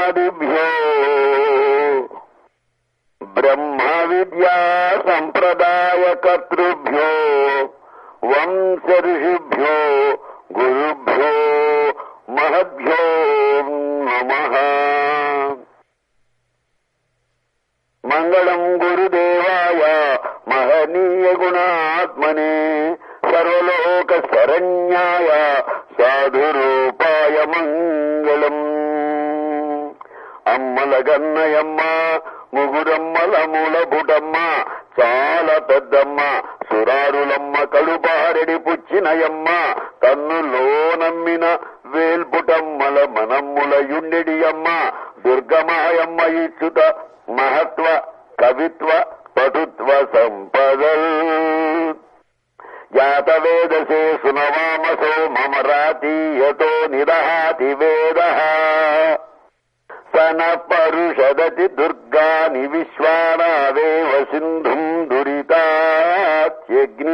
బ్రహ్మాదిభ్యో బ్రహ్మ విద్యా సంప్రదాయ కర్తృభ్యో వంశ ఋషిభ్యో గురుభ్యో మహద్భ్యో నమః. మంగళం గురుదేవాయ మహనీయ గుణాత్మనే సర్వలోక శరణ్యాయ సాధురూపాయ మంగళం. అమ్మల గన్నయమ్మ ముగురమ్మల మూలబుటమ్మ చాలా పెద్దమ్మ సురారులమ్మ కడుపారెడి పుచ్చినయమ్మ కన్నులో నమ్మిన వేల్పుటమ్మల మనమ్ముల యుండెడి అమ్మ దుర్గమాయమ్మ ఇచ్చుత మహత్వ కవిత్వ పటుత్వ సంపదల్. జాతవేదసే సునవామసో మమరాతీయతో నిదహాతి వేద సన పరుషదతి దుర్గాని విశ్వానావేవ సింధుం దురితాత్యగ్ని.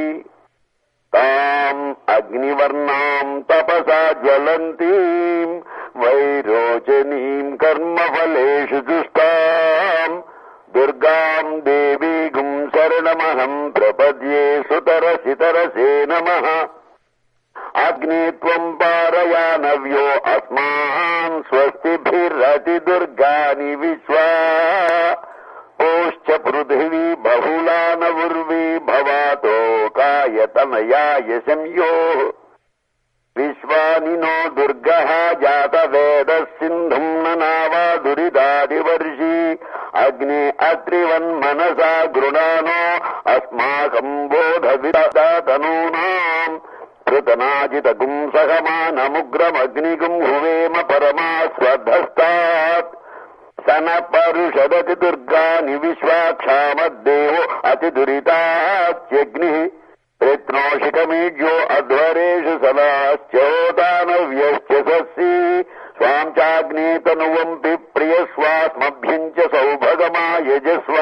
తాం అగ్నివర్ణాం తపసా జ్వలంతీం వైరోచనీం కర్మఫలేషు జుష్టాం దుర్గాం దేవీగుం శరణమహం ప్రపద్యే సుతరసితరసే నమః. అగ్ని త్వం పారయానవ్యో అస్మాన్ స్వస్తిభిరతి దుర్గాని విశ్వా ఓశ్చ పృథివీ బహుళానవుర్వీ భవాతో కాయతనయాయ సంయో విశ్వాని నో దుర్గః జాతవేద సింధుం ననావా దురిదాదివర్షి అగ్ని అత్రివన్ మనసా గృణానో అస్మాకం బోధవిదతనూనాం కృతనాజితగుం సహమానముగ్రమగ్నిగుం హువేమ పరమా స్వధస్తాత్. సన పరుషదతి దుర్గాని విశ్వాక్షామద్దేవో అతి దురితాత్యగ్ని ప్రత్నోషికమీజ్యో అధ్వరేషు సదాశ్చోదానవ్యశ్చ సస్సి స్వాం చాగ్నేతనువంపి ప్రియస్వాస్మభ్యంచ సౌభగమాయజస్వ.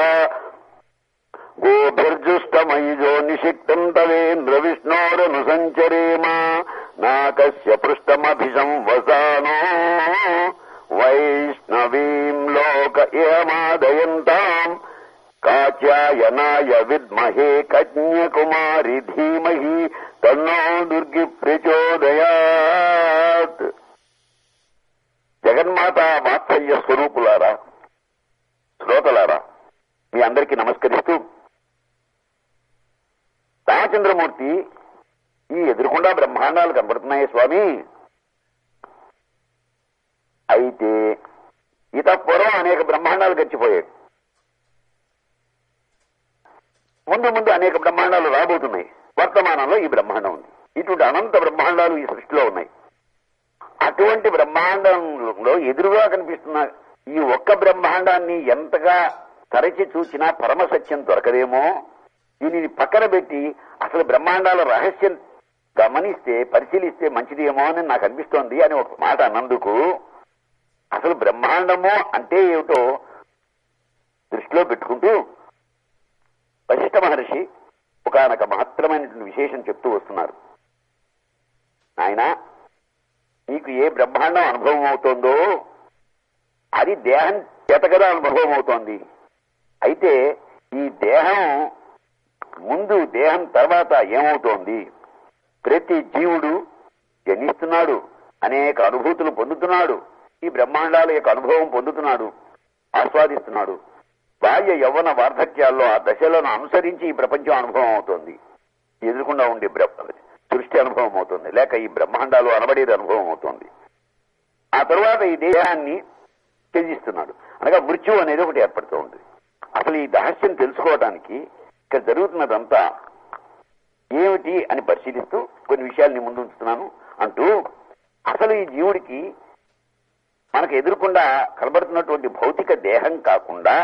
గోభిర్జుష్టమయుజో నిషిక్తం తవేంద్ర విష్ణోరను సంచరేమ నాకస్య పృష్టమభిసంవసానో వైష్ణవీం లోక ఇహమాదయంతాం కాత్యాయనాయ విద్మహే కన్యకుమారి ధీమహి తన్నో దుర్గి ప్రచోదయాత్. జగన్మాత వాత్సల్య స్వరూపులారా, శ్రోతలారా, మీ అందరికీ నమస్కరిస్తూ రామచంద్రమూర్తి ఈ ఎదురుకుండా బ్రహ్మాండాలు కనబడుతున్నాయి స్వామి. అయితే పూర్వం అనేక బ్రహ్మాండాలు గడిచిపోయాయి. ముందు ముందు అనేక బ్రహ్మాండాలు రాబోతున్నాయి. వర్తమానంలో ఈ బ్రహ్మాండం ఉంది. ఇటువంటి అనంత బ్రహ్మాండాలు ఈ సృష్టిలో ఉన్నాయి. అటువంటి బ్రహ్మాండంలో ఎదురుగా కనిపిస్తున్న ఈ ఒక్క బ్రహ్మాండాన్ని ఎంతగా తరచి చూసినా పరమసత్యం దొరకదేమో. దీనిని పక్కన పెట్టి అసలు బ్రహ్మాండాల రహస్యం గమనిస్తే పరిశీలిస్తే మంచిదేమో అని నాకు అనిపిస్తోంది అని ఒక మాట అన్నందుకు అసలు బ్రహ్మాండము అంటే ఏమిటో దృష్టిలో పెట్టుకుంటూ వశిష్ఠ మహర్షి ఒకానొక మహత్తరమైనటువంటి విశేషం చెప్తూ వస్తున్నారు. ఆయన నీకు ఏ బ్రహ్మాండం అనుభవం అవుతోందో అది దేహం చేత కదా అనుభవం అవుతోంది. అయితే ఈ దేహం ముందు దేహం తర్వాత ఏమవుతోంది? ప్రతి జీవుడు జనిస్తున్నాడు, అనేక అనుభూతులు పొందుతున్నాడు, ఈ బ్రహ్మాండాల యొక్క అనుభవం పొందుతున్నాడు, ఆస్వాదిస్తున్నాడు. బాల్య యవ్వన వార్ధక్యాల్లో ఆ దశలను అనుసరించి ఈ ప్రపంచం అనుభవం అవుతోంది. ఎదురుకుండా ఉండే సృష్టి అనుభవం అవుతుంది, లేక ఈ బ్రహ్మాండాలు అనబడేది అనుభవం అవుతోంది. ఆ తరువాత ఈ దేహాన్ని త్యజిస్తున్నాడు, అనగా మృత్యు అనేది ఒకటి ఏర్పడుతూ ఉంది. అసలు ఈ రహస్యం తెలుసుకోవడానికి ఇక్కడ జరుగుతున్నదంతా ఏమిటి అని పరిశీలిస్తూ కొన్ని విషయాల్ని ముందు ఉంచుతున్నాను అంటూ, అసలు ఈ జీవుడికి మనకు ఎదురుకుండా కనబడుతున్నటువంటి భౌతిక దేహం కాకుండా,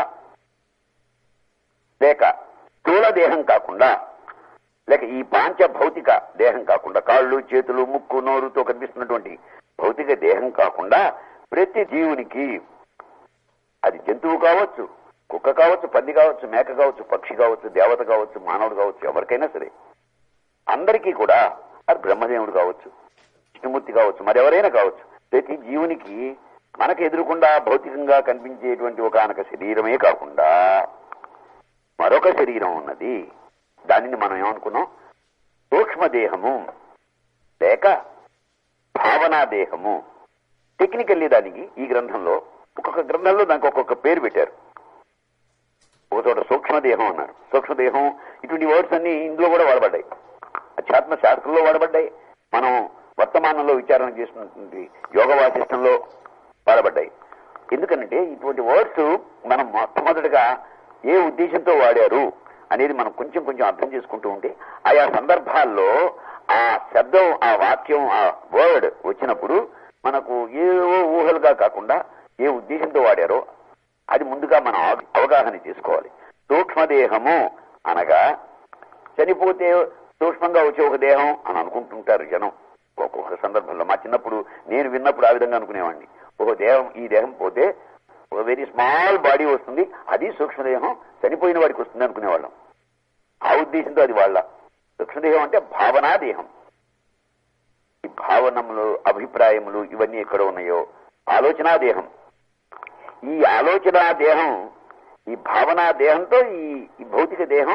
లేక స్థూల దేహం కాకుండా, లేక ఈ పాంచ భౌతిక దేహం కాకుండా, కాళ్ళు చేతులు ముక్కు నోరుతో కనిపిస్తున్నటువంటి భౌతిక దేహం కాకుండా ప్రతి జీవునికి, అది జంతువు కావచ్చు, కుక్క కావచ్చు, పంది కావచ్చు, మేక కావచ్చు, పక్షి కావచ్చు, దేవత కావచ్చు, మానవుడు కావచ్చు, ఎవరికైనా సరే అందరికీ కూడా, అది బ్రహ్మదేవుడు కావచ్చు, విష్ణుమూర్తి కావచ్చు, మరెవరైనా కావచ్చు, ప్రతి జీవునికి మనకు ఎదురుకుండా భౌతికంగా కనిపించేటువంటి ఒకానొక శరీరమే కాకుండా మరొక శరీరం ఉన్నది. దానిని మనం ఏమనుకున్నాం? సూక్ష్మదేహము లేక భావనాదేహము. టెక్నికల్లీ దానికి ఈ గ్రంథంలో ఒక్కొక్క గ్రంథంలో దానికి ఒక్కొక్క పేరు పెట్టారు. ఒక చోట సూక్ష్మదేహం అన్నారు. సూక్ష్మదేహం ఇటువంటి వర్డ్స్ అన్ని ఇందులో కూడా వాడబడ్డాయి, అధ్యాత్మ శాస్త్రంలో వాడబడ్డాయి, మనం వర్తమానంలో విచారణ చేసినటువంటి యోగ వాసిష్టంలో వాడబడ్డాయి. ఎందుకంటే ఇటువంటి వర్డ్స్ మనం మొట్టమొదటిగా ఏ ఉద్దేశంతో వాడారు అనేది మనం కొంచెం కొంచెం అర్థం చేసుకుంటూ ఉంటే ఆయా సందర్భాల్లో ఆ శబ్దం, ఆ వాక్యం, ఆ వర్డ్ వచ్చినప్పుడు మనకు ఏవో ఊహలుగా కాకుండా ఏ ఉద్దేశంతో వాడారో అది ముందుగా మనం అవగాహన చేసుకోవాలి. సూక్ష్మదేహము అనగా చనిపోతే సూక్ష్మంగా వచ్చే ఒక దేహం అని అనుకుంటుంటారు జనం. ఒక్కొక్క సందర్భంలో మా చిన్నప్పుడు నేను విన్నప్పుడు ఆ విధంగా అనుకునేవాడిని. ఒక దేహం, ఈ దేహం పోతే ఒక వెరీ స్మాల్ బాడీ వస్తుంది, అది సూక్ష్మదేహం, చనిపోయిన వాడికి వస్తుంది అనుకునేవాళ్ళం. ఆ ఉద్దేశంతో అది వాళ్ళ సూక్ష్మదేహం అంటే భావనాదేహం. ఈ భావనములు, అభిప్రాయములు ఇవన్నీ ఎక్కడ ఉన్నాయో ఆలోచనా దేహం. ఈ ఆలోచనా దేహం, ఈ భావనా దేహంతో ఈ భౌతిక దేహం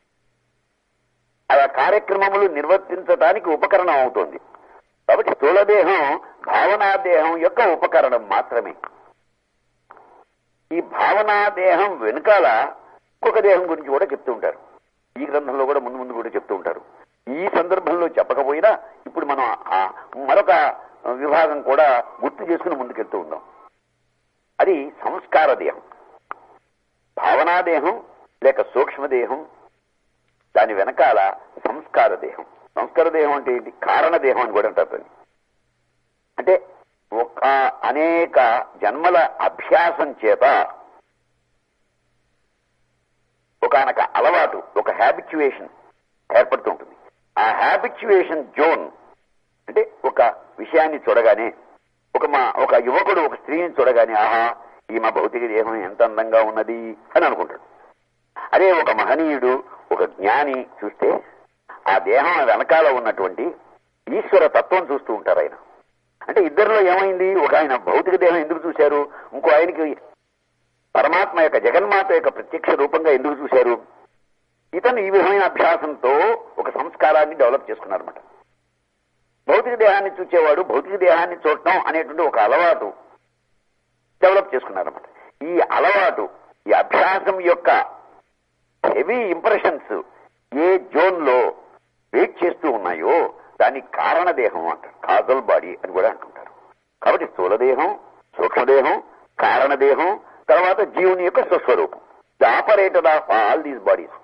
ఆయా కార్యక్రమములు నిర్వర్తించడానికి ఉపకరణం అవుతుంది. కాబట్టి స్థూలదేహం భావనాదేహం యొక్క ఉపకరణం మాత్రమే. ఈ భావనాదేహం వెనుకాల ఇంకొక దేహం గురించి కూడా చెప్తూ ఉంటారు. ఈ గ్రంథంలో కూడా ముందు ముందు కూడా చెప్తూ ఉంటారు. ఈ సందర్భంలో చెప్పకపోయినా ఇప్పుడు మనం మరొక విభాగం కూడా గుర్తు చేసుకుని ముందుకెళ్తూ ఉందాం. అది సంస్కార దేహం. భావనాదేహం లేక సూక్ష్మదేహం, దాని వెనకాల సంస్కార దేహం. సంస్కార దేహం అంటే ఏంటి? కారణదేహం అని కూడా అంటారు. అంటే ఒక అనేక జన్మల అభ్యాసం చేత ఒకనొక అలవాటు, ఒక హ్యాబిచ్యువేషన్ ఏర్పడుతూ ఉంటుంది. ఆ హ్యాబిచ్యువేషన్ జోన్ అంటే ఒక విషయాన్ని చూడగానే, ఒక యువకుడు ఒక స్త్రీని చూడగానే ఆహా ఈ మా భౌతిక దేహం ఎంత అందంగా ఉన్నది అని అనుకుంటాడు. అదే ఒక మహనీయుడు, ఒక జ్ఞాని చూస్తే ఆ దేహం వెనకాల ఉన్నటువంటి ఈశ్వర తత్వం చూస్తూ ఉంటారు ఆయన. అంటే ఇద్దరిలో ఏమైంది? ఒక ఆయన భౌతిక దేహం ఎందుకు చూశారు, ఇంకో ఆయనకి పరమాత్మ యొక్క, జగన్మాత యొక్క ప్రత్యక్ష రూపంగా ఎందుకు చూశారు? ఇతను ఈ విధమైన అభ్యాసంతో ఒక సంస్కారాన్ని డెవలప్ చేసుకున్నారన్నమాట. భౌతిక దేహాన్ని చూసేవాడు భౌతిక దేహాన్ని చూడటం అనేటువంటి ఒక అలవాటు డెవలప్ చేసుకున్నారన్నమాట. ఈ అలవాటు, ఈ అభ్యాసం యొక్క హెవీ ఇంప్రెషన్స్ ఏ జోన్ లో వెయిట్ చేస్తూ ఉన్నాయో దాన్ని కారణదేహం అంటారు, కాజల్ బాడీ అని కూడా అంటుంటారు. కాబట్టి స్థూలదేహం, సూక్ష్మదేహం, కారణదేహం, తర్వాత జీవుని యొక్క స్వస్వరూపం, the operator of all these bodies.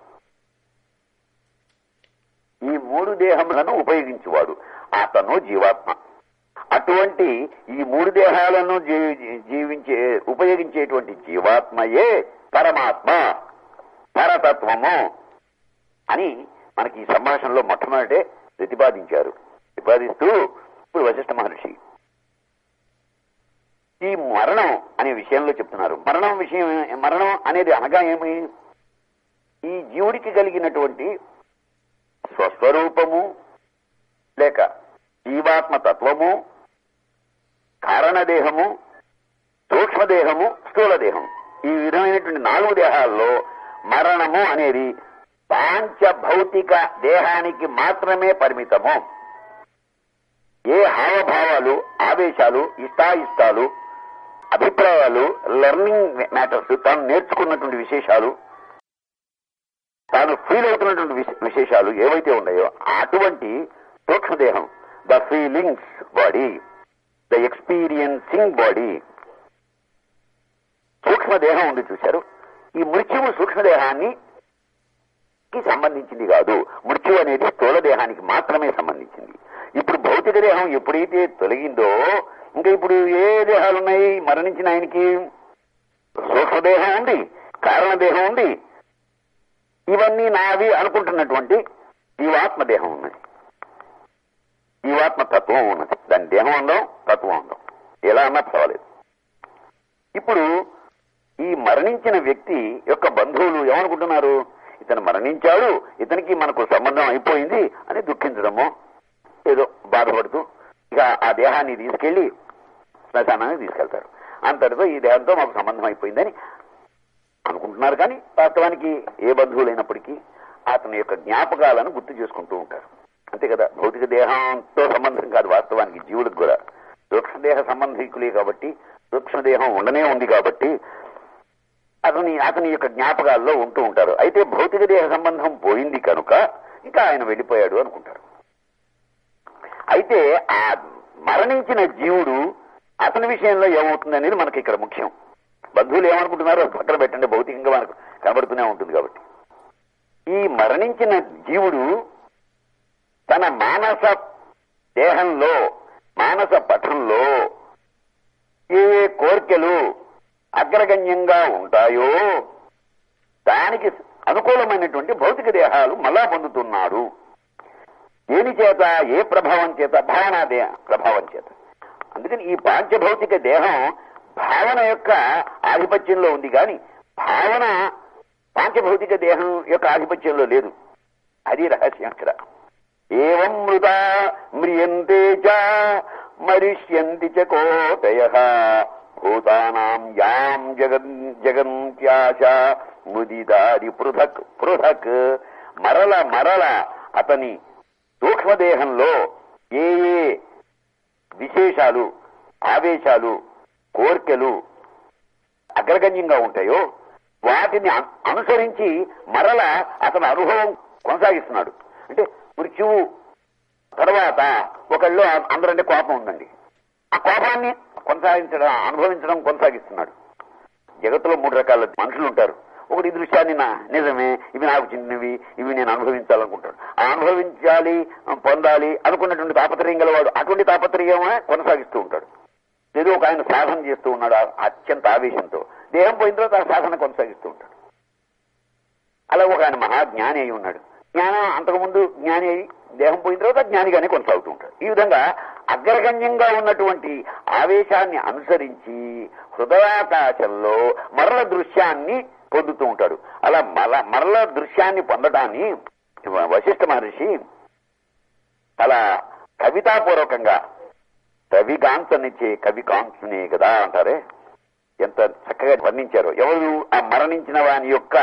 ఈ మూడు దేహములను ఉపయోగించేవాడు అతను జీవాత్మ. అటువంటి ఈ మూడు దేహాలను ఉపయోగించేటువంటి జీవాత్మయే పరమాత్మ, పరతత్వము అని మనకి ఈ సంభాషణలో మొట్టమొదటే ప్రతిపాదిస్తూ ఇప్పుడు వశిష్ఠ మహర్షి ఈ మరణం అనే విషయంలో చెప్తున్నారు. మరణం అనేది అనగా ఏమి? ఈ జీవుడికి కలిగినటువంటి స్వస్వరూపము లేక జీవాత్మ తత్వము, కారణదేహము, సూక్ష్మదేహము, స్థూలదేహం, ఈ విధమైనటువంటి 4 దేహాల్లో మరణము అనేది పాంచభౌతిక దేహానికి మాత్రమే పరిమితము. ఏ హావభావాలు, ఆవేశాలు, ఇష్టాయిష్టాలు, అభిప్రాయాలు, లెర్నింగ్ మ్యాటర్స్, తాను నేర్చుకున్నటువంటి విశేషాలు, తాను ఫీల్ అవుతున్నటువంటి విశేషాలు ఏవైతే ఉన్నాయో అటువంటి సూక్ష్మదేహం, the feelings body, the experiencing body, సూక్ష్మదేహం ఉంది చూశారు. ఈ మృత్యువు సూక్ష్మదేహానికి సంబంధించింది కాదు. మృత్యు అనేది స్థూల దేహానికి మాత్రమే సంబంధించింది. ఇప్పుడు భౌతిక దేహం ఎప్పుడైతే తొలగిందో ఇంకా ఇప్పుడు ఏ దేహాలు ఉన్నాయి? మరణించిన ఆయనకి సూక్ష్మదేహం ఉంది, కారణదేహం ఉంది, ఇవన్నీ నావి అనుకుంటున్నటువంటి జీవాత్మ దేహం ఉన్నది, జీవాత్మ తత్వం ఉన్నది. దాని దేహం ఉందాం, తత్వం ఉందాం, ఎలా అన్నా పర్వాలేదు. ఇప్పుడు ఈ మరణించిన వ్యక్తి యొక్క బంధువులు ఏమనుకుంటున్నారు? ఇతను మరణించాడు, ఇతనికి మనకు సంబంధం అయిపోయింది అని దుఃఖించడమో ఏదో బాధపడుతూ ఇక ఆ దేహాన్ని తీసుకెళ్లి శ్మశానానికి తీసుకెళ్తారు. అంతటితో ఈ దేహంతో మాకు సంబంధం అయిపోయిందని అనుకుంటున్నారు. కానీ వాస్తవానికి ఏ బంధువులైనప్పటికీ అతని యొక్క జ్ఞాపకాలను గుర్తు చేసుకుంటూ ఉంటారు. అంతే కదా. భౌతిక దేహంతో సంబంధం కాదు వాస్తవానికి జీవుడికి కూడా. సూక్ష్మదేహ సంబంధికులే కాబట్టి, సూక్ష్మదేహం ఉండనే ఉంది కాబట్టి అతని యొక్క జ్ఞాపకాల్లో ఉంటూ ఉంటారు. అయితే భౌతిక దేహ సంబంధం పోయింది కనుక ఇంకా ఆయన వెళ్ళిపోయాడు అనుకుంటారు. అయితే ఆ మరణించిన జీవుడు అతని విషయంలో ఏమవుతుంది అనేది మనకి ఇక్కడ ముఖ్యం. బంధువులు ఏమనుకుంటున్నారో పక్కన పెట్టండి, భౌతికంగా మనకు కనబడుతూనే ఉంటుంది కాబట్టి. ఈ మరణించిన జీవుడు తన మానస దేహంలో, మానస పటంలో ఏ కోర్కెలు అగ్రగణ్యంగా ఉంటాయో దానికి అనుకూలమైనటువంటి భౌతిక దేహాలు మళ్ళా పొందుతున్నాడు. దేని చేత? ఏ ప్రభావం చేత? భావనా ప్రభావం చేత. అందుకని ఈ పాంచభౌతిక దేహం భావన యొక్క ఆధిపత్యంలో ఉంది కానీ భావన పాంచభౌతిక దేహం యొక్క ఆధిపత్యంలో లేదు. అది రహస్యం అక్కడ. ఏవం మృతా మ్రియంతే చ మరిష్యంతి చ కోటయః భూతానాం యాం జగంత్యాశ ముదిదారి పృథక్ పృథక్. మరల మరల అతని సూక్ష్మదేహంలో ఏ ఏ విశేషాలు, ఆవేశాలు, కోర్కెలు అగ్రగణ్యంగా ఉంటాయో వాటిని అనుసరించి మరల అతని అనుభవం కొనసాగిస్తున్నాడు. అంటే మృత్యువు తర్వాత ఒకళ్ళు అందరంటే కోపం ఉందండి, ఆ కోపాన్ని అనుభవించడం కొనసాగిస్తున్నాడు. జగత్తులో 3 రకాల మనుషులు ఉంటారు. ఒకటి ఈ దృశ్యాన్ని నిజమే, ఇవి నాకు చిన్నవి, ఇవి నేను అనుభవించాలనుకుంటాడు. ఆ అనుభవించాలి, పొందాలి అనుకున్నటువంటి తాపత్రయం గలవాడు అటువంటి తాపత్రయమే కొనసాగిస్తూ ఉంటాడు. ఏదో ఒక ఆయన సాధన చేస్తూ ఉన్నాడు అత్యంత ఆవేశంతో. దేహం పోయిన తర్వాత ఆ సాధన కొనసాగిస్తూ ఉంటాడు. అలా ఒక ఆయన మహాజ్ఞాని అయి ఉన్నాడు. జ్ఞానం అంతకుముందు జ్ఞాని అయి దేహం పోయిన తర్వాత జ్ఞానిగానే కొనసాగుతూ ఉంటాడు. ఈ విధంగా అగ్రగణ్యంగా ఉన్నటువంటి ఆవేశాన్ని అనుసరించి హృదయాకాశంలో మరల దృశ్యాన్ని పొందుతూ ఉంటాడు. అలా మరల దృశ్యాన్ని పొందడాన్ని వశిష్ఠ మహర్షి అలా కవితాపూర్వకంగా కవిగాంచనిచ్చే కవి కాంచునే కదా అంటారే, ఎంత చక్కగా వర్ణించారో. ఎవరు? ఆ మరణించిన వాని యొక్క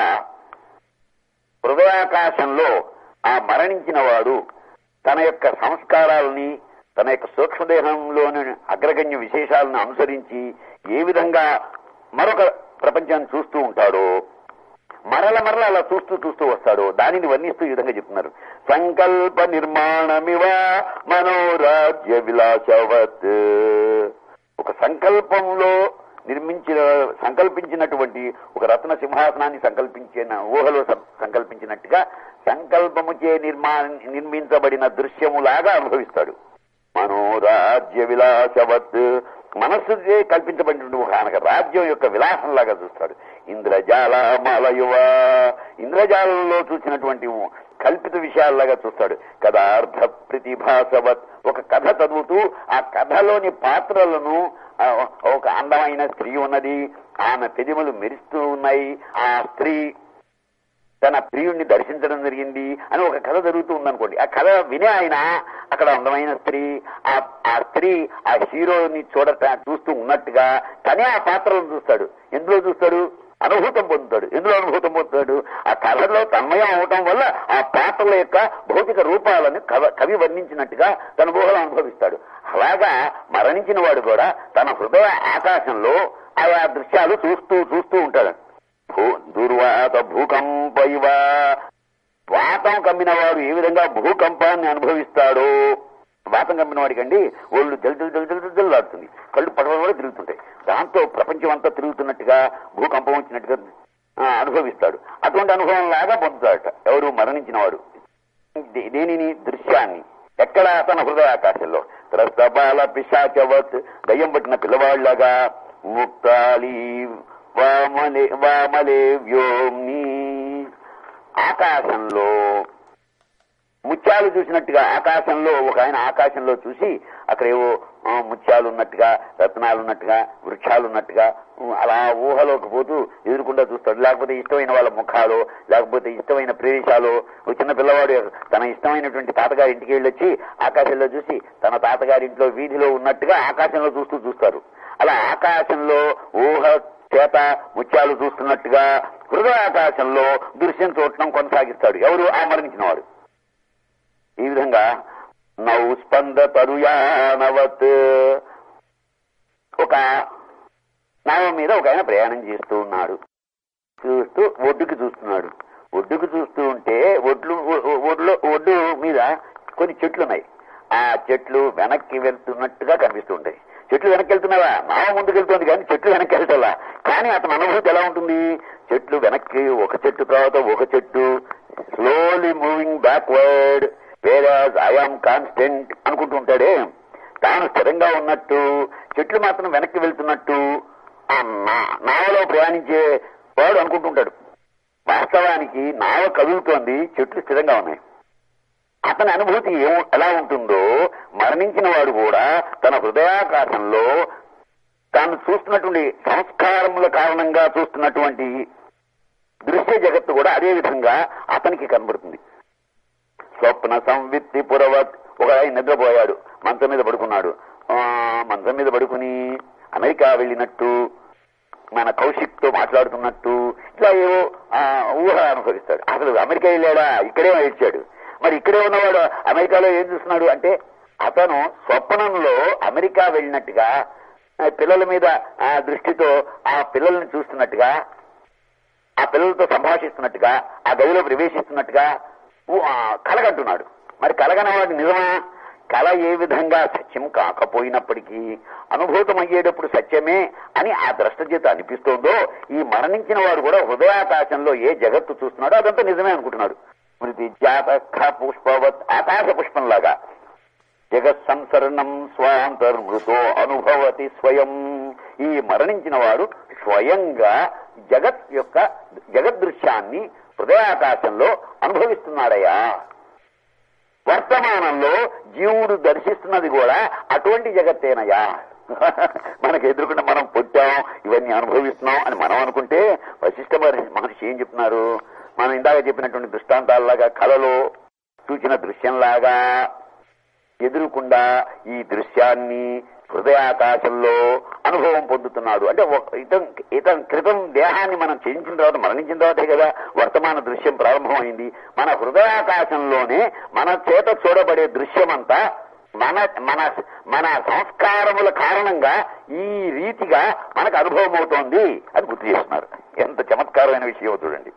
హృదయాకాశంలో ఆ మరణించిన వాడు తన యొక్క సంస్కారాలని, తన యొక్క సూక్ష్మదేహంలోని అగ్రగణ్య విశేషాలను అనుసరించి ఏ విధంగా మరొక ప్రపంచాన్ని చూస్తూ ఉంటాడో, మరల అలా చూస్తూ వస్తాడో దానిని వర్ణిస్తూ ఈ విధంగా చెప్తున్నారు. సంకల్ప నిర్మాణమివ మనోరాజ్య విలాసవత్. ఒక సంకల్పంలో సంకల్పించినటువంటి ఒక రత్న సింహాసనాన్ని సంకల్పించిన ఊహలో సంకల్పించినట్టుగా సంకల్పముచే నిర్మించబడిన దృశ్యములాగా అనుభవిస్తాడు. మనోరాజ్య విలాసవత్. మనస్సుకే కల్పించబడినటువంటి ఒక రాజ్యం యొక్క విలాసంలాగా చూస్తాడు. ఇంద్రజాలమలయువ. ఇంద్రజాలంలో చూసినటువంటి కల్పిత విషయాల్లాగా చూస్తాడు. కథార్థ ప్రతిభాసవత్. ఒక కథ చదువుతూ ఆ కథలోని పాత్రలను, ఒక అందమైన స్త్రీ ఉన్నది, ఆమె పెదిమలు మెరుస్తూ ఉన్నాయి, ఆ స్త్రీ తన ప్రియుణ్ణి దర్శించడం జరిగింది అని ఒక కథ జరుగుతూ ఉందనుకోండి. ఆ కథ వినే ఆయన అక్కడ అందమైన స్త్రీ, ఆ స్త్రీ ఆ హీరోని చూస్తూ ఉన్నట్టుగా తనే ఆ పాత్రలను చూస్తాడు. ఎందులో చూస్తాడు? అనుభూతం పొందుతాడు. ఎందులో అనుభూతం పొందుతాడు? ఆ కథలో తన్మయం అవటం వల్ల ఆ పాత్రల యొక్క భౌతిక రూపాలను కవి వర్ణించినట్టుగా తన ఊహలో అనుభవిస్తాడు. అలాగా మరణించిన వాడు కూడా తన హృదయ ఆకాశంలో ఆయా దృశ్యాలు చూస్తూ ఉంటాడు. దుర్వాత భూకంపైవ. వాతం కమ్మినవాడు ఏ విధంగా భూకంపాన్ని అనుభవిస్తాడో, వాతం కమ్మిన వాడికండి ఒళ్ళు జల్లాడుతుంది, కళ్ళు పడవలు తిరుగుతుంటాయి. దాంతో ప్రపంచం అంతా తిరుగుతున్నట్టుగా, భూకంపం వచ్చినట్టుగా అనుభవిస్తాడు. అటువంటి అనుభవం లాగా పొందుతాడట ఎవరు? మరణించిన వాడు. దేనిని? దృశ్యాన్ని. ఎక్కడ? తన హృదయాకాశంలో. త్రస్తబాల పిశాచవత్. దయ్యం పట్టిన పిల్లవాళ్లాగా. ముక్తాలి వామలే వ్యోమ్ని. ఆకాశంలో ముత్యాలు చూసినట్టుగా, ఆకాశంలో ఒక ఆయన ఆకాశంలో చూసి అక్కడ ఏవో ముత్యాలు ఉన్నట్టుగా, రత్నాలు ఉన్నట్టుగా, వృక్షాలు ఉన్నట్టుగా అలా ఊహలోకి పోతూ ఎదురుకుండా చూస్తాడు. లేకపోతే ఇష్టమైన వాళ్ళ ముఖాలు, లేకపోతే ఇష్టమైన ప్రదేశాలు. ఒక చిన్న పిల్లవాడు తన ఇష్టమైనటువంటి తాతగారి ఇంటికి వెళ్ళొచ్చి ఆకాశంలో చూసి తన తాతగారి ఇంట్లో వీధిలో ఉన్నట్టుగా ఆకాశంలో చూస్తారు. అలా ఆకాశంలో ఊహ చేత ముత్యాలు చూస్తున్నట్టుగా హృదయాకాశంలో దృశ్యం చూడటం కొనసాగిస్తాడు ఎవరు? ఆ మరణించిన వాడు. ఈ విధంగా నౌస్పంద తరుయానవత్, ఒక నావం మీద ఒక ఆయన ప్రయాణం చేస్తూ ఉన్నాడు. చూస్తూ ఒడ్డుకి చూస్తున్నాడు. ఒడ్డుకు చూస్తూ ఉంటే ఒడ్డు మీద కొన్ని చెట్లు ఉన్నాయి. ఆ చెట్లు వెనక్కి వెళ్తున్నట్టుగా కనిపిస్తూ ఉంటాయి. చెట్లు వెనక్కి వెళ్తున్నావా? నావ ముందుకు వెళ్తుంది కానీ చెట్లు వెనక్కి వెళ్తావా? కానీ అతని అనుభూతి ఎలా ఉంటుంది? చెట్లు వెనక్కి, ఒక చెట్టు తర్వాత ఒక చెట్టు, slowly moving backward, whereas I am constant అనుకుంటూ ఉంటాడే. తాను స్థిరంగా ఉన్నట్టు, చెట్లు మాత్రం వెనక్కి వెళ్తున్నట్టు ఆ నావలో ప్రయాణించే వాడు అనుకుంటుంటాడు. వాస్తవానికి నావ కదులుతోంది, చెట్లు స్థిరంగా ఉన్నాయి. అతని అనుభూతి ఎలా ఉంటుందో మరణించిన వాడు కూడా తన హృదయాకాశంలో తాను చూస్తున్నటువంటి సంస్కారముల కారణంగా చూస్తున్నటువంటి దృశ్య జగత్తు కూడా అదే విధంగా అతనికి కనబడుతుంది. స్వప్న సంవిత్తి పురవత్, ఒక ఆయన నిద్రపోయాడు, మంచం మీద పడుకున్నాడు. మంచం మీద పడుకుని అమెరికా వెళ్ళినట్టు, మన కౌశిక్ తో మాట్లాడుతున్నట్టు ఇట్లా ఏవో ఊహ అనుభవిస్తాడు. అసలు అమెరికా వెళ్ళాడా? ఇక్కడే ఏడ్చాడు. మరి ఇక్కడే ఉన్నవాడు అమెరికాలో ఏం చూస్తున్నాడు అంటే, అతను స్వప్నంలో అమెరికా వెళ్ళినట్టుగా, పిల్లల మీద ఆ దృష్టితో ఆ పిల్లల్ని చూస్తున్నట్టుగా, ఆ పిల్లలతో సంభాషిస్తున్నట్టుగా, ఆ గదిలో ప్రవేశిస్తున్నట్టుగా కలగంటున్నాడు. మరి కలగనవాడు నిజమా? కళ ఏ విధంగా సత్యం కాకపోయినప్పటికీ అనుభూతమయ్యేటప్పుడు సత్యమే అని ఆ ద్రష్ట చేత అనిపిస్తోందో, ఈ మరణించిన వాడు కూడా హృదయాకాశంలో ఏ జగత్తు చూస్తున్నాడో అదంతా నిజమే అనుకుంటున్నాడు. స్మృతి జాతఖ పుష్పవత్, ఆకాశ పుష్పంలాగా జగత్ సంసరణం స్వాంతర్మృతో అనుభవతి స్వయం. ఈ మరణించిన వాడు స్వయంగా జగద్దృశ్యాన్ని హృదయాకాశంలో అనుభవిస్తున్నాడయ్యా. వర్తమానంలో జీవుడు దర్శిస్తున్నది కూడా అటువంటి జగత్తేనయ్యా. మనకు ఎదురుకుండా మనం పుట్టాం, ఇవన్నీ అనుభవిస్తున్నాం అని మనం అనుకుంటే, వశిష్ఠ మహర్షి ఏం చెప్తున్నారు? మనం ఇందాక చెప్పినటువంటి దృష్టాంతాలలాగా కళలో చూచిన దృశ్యంలాగా ఎదురుకుండా ఈ దృశ్యాన్ని హృదయాకాశంలో అనుభవం పొందుతున్నాడు. అంటే ఇతని క్రితం దేహాన్ని మనం ఛేదించిన తర్వాత, మరణించిన తర్వాతే కదా వర్తమాన దృశ్యం ప్రారంభమైంది. మన హృదయాకాశంలోనే మన చేత చూడబడే దృశ్యమంతా మన సంస్కారముల కారణంగా ఈ రీతిగా మనకు అనుభవం అవుతోంది అని గుర్తు చేస్తున్నారు. ఎంత చమత్కారమైన విషయం చూడండి.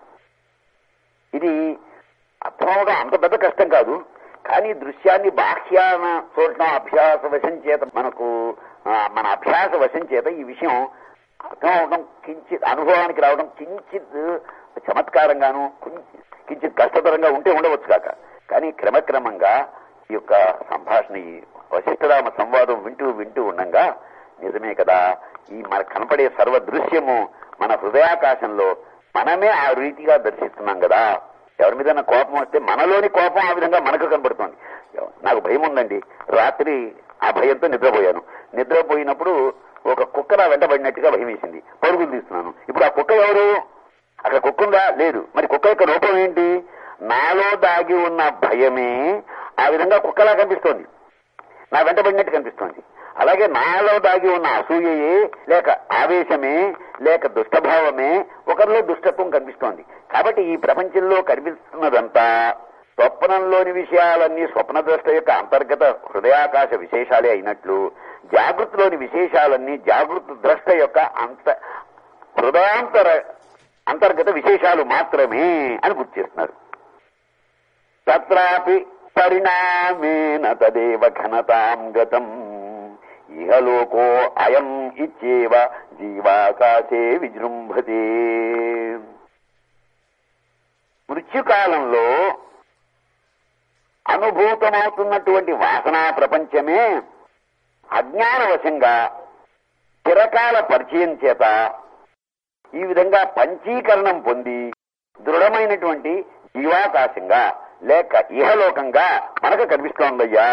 ఇది అర్థమవడం అంత పెద్ద కష్టం కాదు. కానీ దృశ్యాన్ని బాహ్యాన చూడటం అభ్యాస వశం చేత మన అభ్యాస వశం చేత ఈ విషయం అర్థం అవడం, కించిత్ అనుభవానికి రావడం కించిత్ చమత్కారంగాను కించిత్ కష్టతరంగా ఉంటే ఉండవచ్చు కాక. కానీ క్రమక్రమంగా ఈ యొక్క సంభాషణ, ఈ వశిష్ఠరామ సంవాదం వింటూ ఉండగా నిజమే కదా, ఈ మనకు కనపడే సర్వ దృశ్యము మన హృదయాకాశంలో మనమే ఆ రీతిగా దర్శిస్తున్నాం కదా. ఎవరి మీద కోపం వస్తే మనలోని కోపం ఆ విధంగా మనకు కనబడుతోంది. నాకు భయం ఉందండి, రాత్రి ఆ భయంతో నిద్రపోయినప్పుడు ఒక కుక్క నా వెంటబడినట్టుగా భయం వేసింది. పరుగులు తీస్తున్నాను. ఇప్పుడు ఆ కుక్క ఎవరు? అక్కడ కుక్క ఉందా? లేదు. మరి కుక్క యొక్క రూపం ఏంటి? నాలో దాగి ఉన్న భయమే ఆ విధంగా కుక్కలా కనిపిస్తోంది, నా వెంటబడినట్టు కనిపిస్తోంది. అలాగే నాలో దాగి ఉన్న అసూయయే, లేక ఆవేశమే, లేక దుష్టభావమే ఒకరిలో దుష్టత్వం కనిపిస్తోంది. కాబట్టి ఈ ప్రపంచంలో కనిపిస్తున్నదంతా స్వప్నంలోని విషయాలన్నీ స్వప్నద్రష్ట యొక్క అంతర్గత హృదయాకాశ విశేషాలే అయినట్లు, జాగృతిలోని విశేషాలన్నీ జాగృత ద్రష్ట యొక్క అంతర్గత విశేషాలు మాత్రమే అని గుర్తు చేస్తున్నారు. తత్రాపి పరిణామేన తదేవ ఘనతాం గతం ఇహలోకో అయం ఇచ్చేవ జీవాకాశే విజృంభతే. మృత్యుకాలంలో అనుభూతమవుతున్నటువంటి వాసనా ప్రపంచమే అజ్ఞానవశంగా చిరకాల పరిచయం చేత ఈ విధంగా పంచీకరణం పొంది దృఢమైనటువంటి జీవాకాశంగా లేక ఇహలోకంగా మనకు కనిపిస్తోందయ్యా.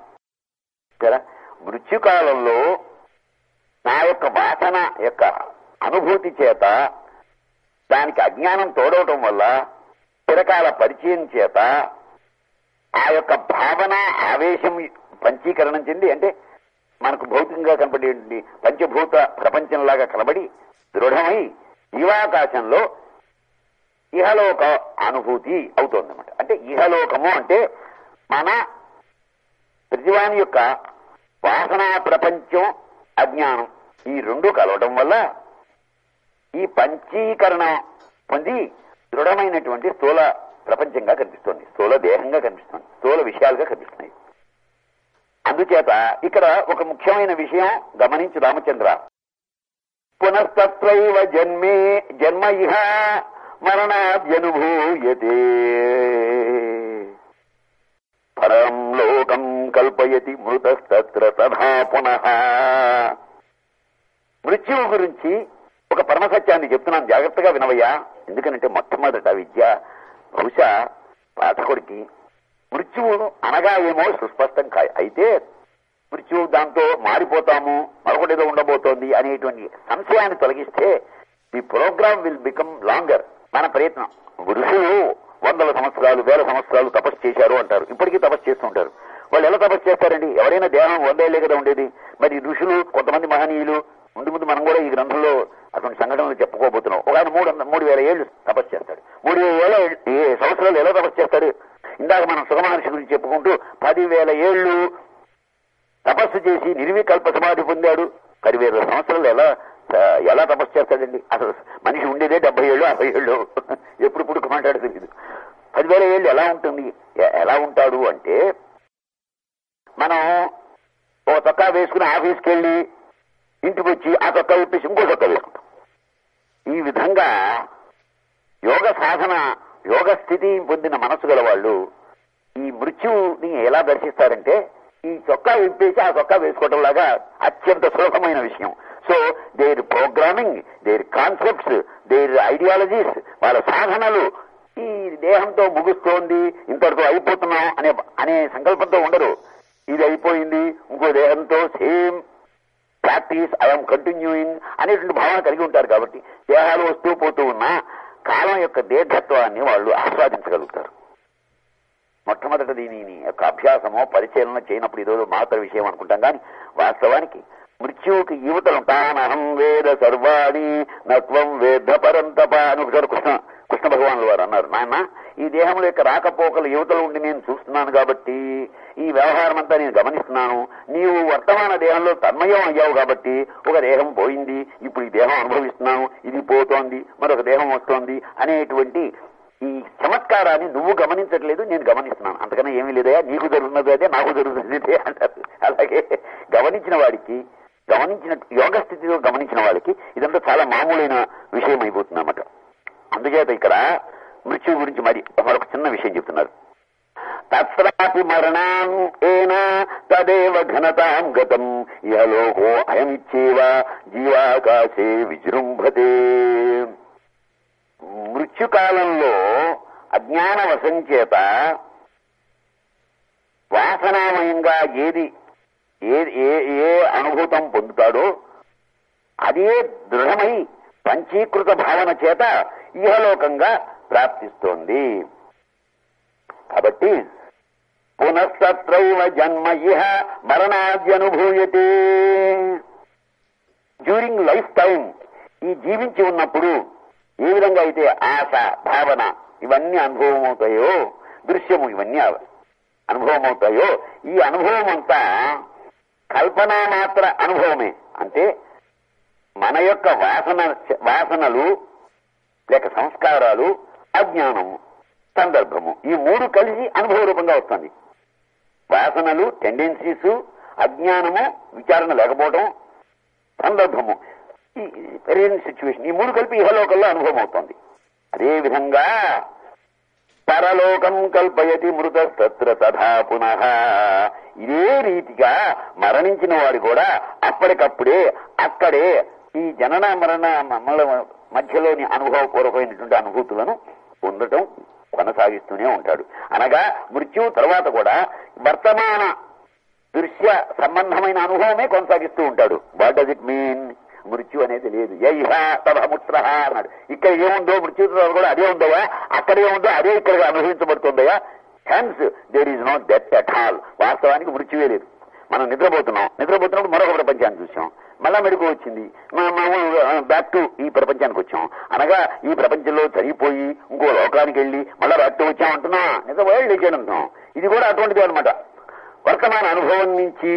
మృత్యుకాలంలో నా యొక్క వాసన యొక్క అనుభూతి చేత దానికి అజ్ఞానం తోడవటం వల్ల చిరకాల పరిచయం చేత ఆ యొక్క భావన ఆవేశం పంచీకరణం చెంది, అంటే మనకు భౌతిక బాహ్యంగా కనబడేటువంటి పంచభూత ప్రపంచంలాగా కనబడి దృఢమై జీవాకాశంలో ఇహలోక అనుభూతి అవుతోందన్నమాట. అంటే ఇహలోకము అంటే మన ప్రతివాని యొక్క వాసనా ప్రపంచం, అజ్ఞానం ఈ రెండు కలవడం వల్ల ఈ పంచీకరణ పొంది దృఢమైనటువంటి స్థూల ప్రపంచంగా కనిపిస్తోంది, స్థూల దేహంగా కనిపిస్తుంది, స్థూల విషయాలుగా కనిపిస్తున్నాయి. అందుచేత ఇక్కడ ఒక ముఖ్యమైన విషయం గమనించు రామచంద్ర. పునస్తత్రైవ జన్మే జన్మ ఇహ మరణాద్యనుభూయతే పరం లోకం కల్పయతి మృతస్తత్ర తథా పునః. మృత్యువు గురించి ఒక పరమసత్యాన్ని చెప్తున్నాను, జాగ్రత్తగా వినవయ్యా. ఎందుకనంటే మొట్టమొదట విద్య బహుశా పాఠకుడికి మృత్యువు అనగా ఏమో సుస్పష్టం అయితే మృత్యువు దాంతో మారిపోతాము, మరొకటిదో ఉండబోతోంది అనేటువంటి సంశయాన్ని తొలగిస్తే the program will become longer. మన ప్రయత్నం ఋషులు 100 సంవత్సరాలు 1000 సంవత్సరాలు తపస్సు చేశారు అంటారు, ఇప్పటికీ తపస్సు చేస్తుంటారు. వాళ్ళు ఎలా తపస్సు చేస్తారండి? ఎవరైనా దేహం 100 ఏళ్లే కదా ఉండేది. మరి ఋషులు, కొంతమంది మహనీయులు, ముందు మనం కూడా ఈ గ్రంథంలో అటువంటి సంఘటనలు చెప్పుకోబోతున్నాం. ఒక ఆయన 3000 ఏళ్లు తపస్సు చేస్తాడు. 3000 సంవత్సరాలు ఎలా తపస్సు చేస్తాడు? ఇందాక మనం సుఖమహర్షి గురించి చెప్పుకుంటూ 10,000 ఏళ్లు తపస్సు చేసి నిర్వికల్ప సమాధి పొందాడు. 10,000 సంవత్సరాలు ఎలా తపస్సు చేస్తాడండి? అసలు మనిషి ఉండేదే 70 ఏళ్ళు 50 ఏళ్ళు, ఎప్పుడు పుడుకోమంటాడు తెలియదు. 10,000 ఏళ్ళు ఎలా ఉంటుంది? ఎలా ఉంటాడు అంటే మనం ఒక చొక్కా వేసుకుని ఆఫీస్కి వెళ్ళి ఇంటికి వచ్చి ఆ చొక్కా విప్పేసి ఇంకో చొక్కా వేసుకుంటాం. ఈ విధంగా యోగ సాధన, యోగ స్థితి పొందిన మనసు గల వాళ్ళు ఈ మృత్యుని ఎలా దర్శిస్తారంటే ఈ చొక్కా విప్పేసి ఆ చొక్కా వేసుకోవడం లాగా అత్యంత సులభమైన విషయం. So their programming, their concepts, their ideologies, వాళ్ళ సాధనలు ఈ దేహంతో ముగుస్తోంది, ఇంతటితో అయిపోతున్నాం అనే సంకల్పంతో ఉండరు. ఇది అయిపోయింది, ఇంకో దేహంతో సేమ్ ప్రాక్టీస్, ఐఎమ్ కంటిన్యూయింగ్ అనేటువంటి భావన కలిగి ఉంటారు. కాబట్టి దేహాలు వస్తూ పోతూ ఉన్న కాలం యొక్క దీర్ఘత్వాన్ని వాళ్ళు ఆస్వాదించగలుగుతారు. మొట్టమొదట దీనిని యొక్క అభ్యాసమో పరిశీలన చేయనప్పుడు ఇదో మాత్ర విషయం అనుకుంటాం. కానీ వాస్తవానికి మృత్యువుకి యువతలుంటానహం వేద సర్వాణి నత్వం వేద పరంతప అని ఒకసారి కృష్ణ భగవానుల వారు అన్నారు. నాన్న, ఈ దేహంలో యొక్క రాకపోకలు యువతలు ఉండి నేను చూస్తున్నాను కాబట్టి ఈ వ్యవహారం అంతా నేను గమనిస్తున్నాను. నీవు వర్తమాన దేహంలో తన్మయం అయ్యావు కాబట్టి ఒక దేహం పోయింది, ఇప్పుడు ఈ దేహం అనుభవిస్తున్నాను, ఇది పోతోంది, మరొక దేహం వస్తోంది అనేటువంటి ఈ చమత్కారాన్ని నువ్వు గమనించట్లేదు, నేను గమనిస్తున్నాను. అంతకన్నా ఏమీ లేదయా, నీకు జరుగుతున్నది అదే, నాకు జరుగుతున్నది అదే అంటారు. అలాగే గమనించిన వాడికి, గమనించిన యోగ స్థితిలో గమనించిన వాడికి ఇదంతా చాలా మామూలైన విషయం అయిపోతుంది అన్నమాట. అందుచేత ఇక్కడ మృత్యు గురించి మరొక చిన్న విషయం చెప్తున్నారు. తత్రాపి మరణాం ఏన తదేవ ఘనతాం గతం ఇహలోకో అయమిచ్చేవ జీవాకాశే విజృంభతే. మృత్యుకాలంలో అజ్ఞాన వశం చేత వాసనామయంగా ఏ అనుభూతం పొందుతాడో అదే దృఢమై పంచీకృత భావన చేత ఇహలోకంగా ప్రాప్తిస్తోంది. కాబట్టి పునస్తత్రైవ జన్మ ఇహ మరణాద్యనుభూయతే. డ్యూరింగ్ లైఫ్ టైం, ఈ జీవించి ఉన్నప్పుడు ఏ విధంగా అయితే ఆశ, భావన ఇవన్నీ అనుభవం అవుతాయో, దృశ్యము ఇవన్నీ అనుభవం అవుతాయో, ఈ అనుభవం అంతా కల్పనా మాత్ర అనుభవమే. అంటే మన యొక్క వాసనలు లేక సంస్కారాలు, అజ్ఞానము, సందర్భము, ఈ మూడు కలిసి అనుభవ రూపంగా వస్తుంది. వాసనలు, టెండెన్సీస్, అజ్ఞానము, విచారణ లేకపోవడం, సందర్భము, ఈ పెరియన్ సిచ్యువేషన్, ఈ మూడు కలిపి ఇహలోకంలో అనుభవం అవుతుంది. అదేవిధంగా పరలోకం కల్పయతి మృతస్తత్ర తథా పునః. ఇదే రీతిగా మరణించిన వాడు కూడా అప్పటికప్పుడే అక్కడే ఈ జనన మరణ మధ్యలోని అనుభవపూర్వకమైనటువంటి అనుభూతులను పొందటం కొనసాగిస్తూనే ఉంటాడు. అనగా మృత్యు తర్వాత కూడా వర్తమాన దృశ్య సంబంధమైన అనుభవమే కొనసాగిస్తూ ఉంటాడు. What does it mean? మృత్యు అనేది లేదు. యైహ తభముత్ర అన్నాడు. ఇక్కడ ఏముందో మృత్యు కూడా అదే ఉందయా, అక్కడే ఉందో అదే ఇక్కడ అనుభవించబడుతుందయా. Hence there is no death at all. వాస్తవానికి మృత్యువే లేదు. మనం నిద్రపోతున్నప్పుడు మరొక ప్రపంచాన్ని చూసాం, మళ్ళా మెడుకు వచ్చింది, బ్యాక్ టు ఈ ప్రపంచానికి వచ్చాం. అనగా ఈ ప్రపంచంలో చనిపోయి ఇంకో లోకానికి వెళ్ళి మళ్ళా బ్యాక్ టు వచ్చామంటున్నా, నిద్రపోయి లేచానంటున్నాం. ఇది కూడా అటువంటిది అనమాట. వర్తమాన అనుభవం నుంచి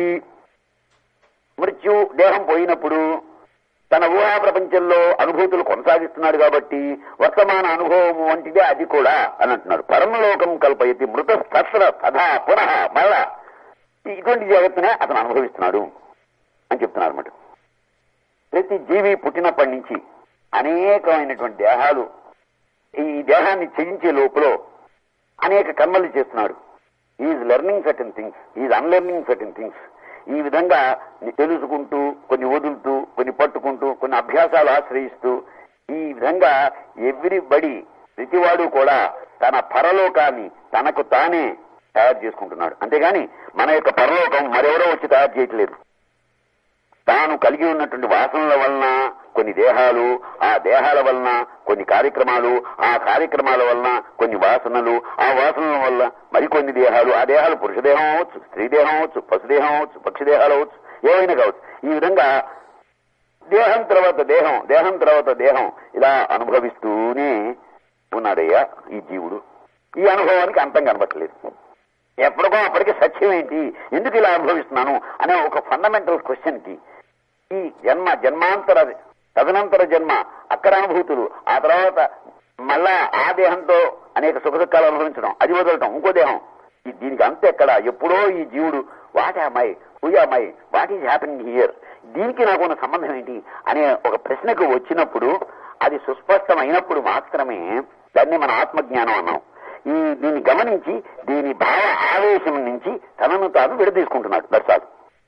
మృత్యు దేహం పోయినప్పుడు తన ఊహా ప్రపంచంలో అనుభూతులు కొనసాగిస్తున్నాడు కాబట్టి వర్తమాన అనుభవం వంటిదే అది కూడా అని అంటున్నాడు. పరమలోకం కల్పయతి మృత తత్ర తథా పునః, మళ్ళా ఇటువంటి జగత్తునే అతను అనుభవిస్తున్నాడు అని చెప్తున్నారు అన్నమాట. ప్రతి జీవి పుట్టినప్పటి నుంచి అనేకమైనటువంటి దేహాలు, ఈ దేహాన్ని త్యజించే లోపల అనేక కర్మలు చేస్తున్నాడు. Is learning certain things, is unlearning certain things. ఈ విధంగా తెలుసుకుంటూ, కొన్ని వదులుతూ, కొన్ని పట్టుకుంటూ, కొన్ని అభ్యాసాలు ఆశ్రయిస్తూ, ఈ విధంగా ఎవ్రీబడి, ప్రతివాడు కూడా తన పరలోకాన్ని తనకు తానే తయారు చేసుకుంటున్నాడు. అంతేగాని మన యొక్క పరలోకం మరెవరో వచ్చి తయారు చేయట్లేదు. తాను కలిగి ఉన్నటువంటి వాసనల వలన కొన్ని దేహాలు, ఆ దేహాల వలన కొన్ని కార్యక్రమాలు, ఆ కార్యక్రమాల వలన కొన్ని వాసనలు, ఆ వాసనల వల్ల మరికొన్ని దేహాలు, ఆ దేహాలు పురుష దేహం అవచ్చు, స్త్రీ దేహం అవచ్చు, పశుదేహం అవచ్చు, పక్షి దేహాలు అవచ్చు, ఏవైనా కావచ్చు. ఈ విధంగా దేహం తర్వాత దేహం, దేహం తర్వాత దేహం ఇలా అనుభవిస్తూనే ఉన్నాడయ్యా ఈ జీవుడు. ఈ అనుభవానికి అంతం కనబట్టలేదు. ఎప్పటికో అప్పటికి సత్యం ఏంటి, ఎందుకు ఇలా అనుభవిస్తున్నాను అనే ఒక ఫండమెంటల్ క్వశ్చన్ కి ఈ జన్మాంతర తదనంతర జన్మ, అక్కడ అనుభూతులు, ఆ తర్వాత మళ్ళా ఆ దేహంతో అనేక సుఖ దుఃఖాలు అనుభవించడం, అది వదలటం, ఇంకో దేహం, దీనికి అంత ఎక్కడ, ఎప్పుడో ఈ జీవుడు what am I, who am I, what is happening here, దీనికి నాకు ఉన్న సంబంధం ఏంటి అనే ఒక ప్రశ్నకు వచ్చినప్పుడు, అది సుస్పష్టమైనప్పుడు మాత్రమే దాన్ని మన ఆత్మజ్ఞానం అన్నాం. దీన్ని గమనించి దీని భావ ఆవేశం నుంచి తనను తాను విడదీసుకుంటున్నాడు. దర్శాలు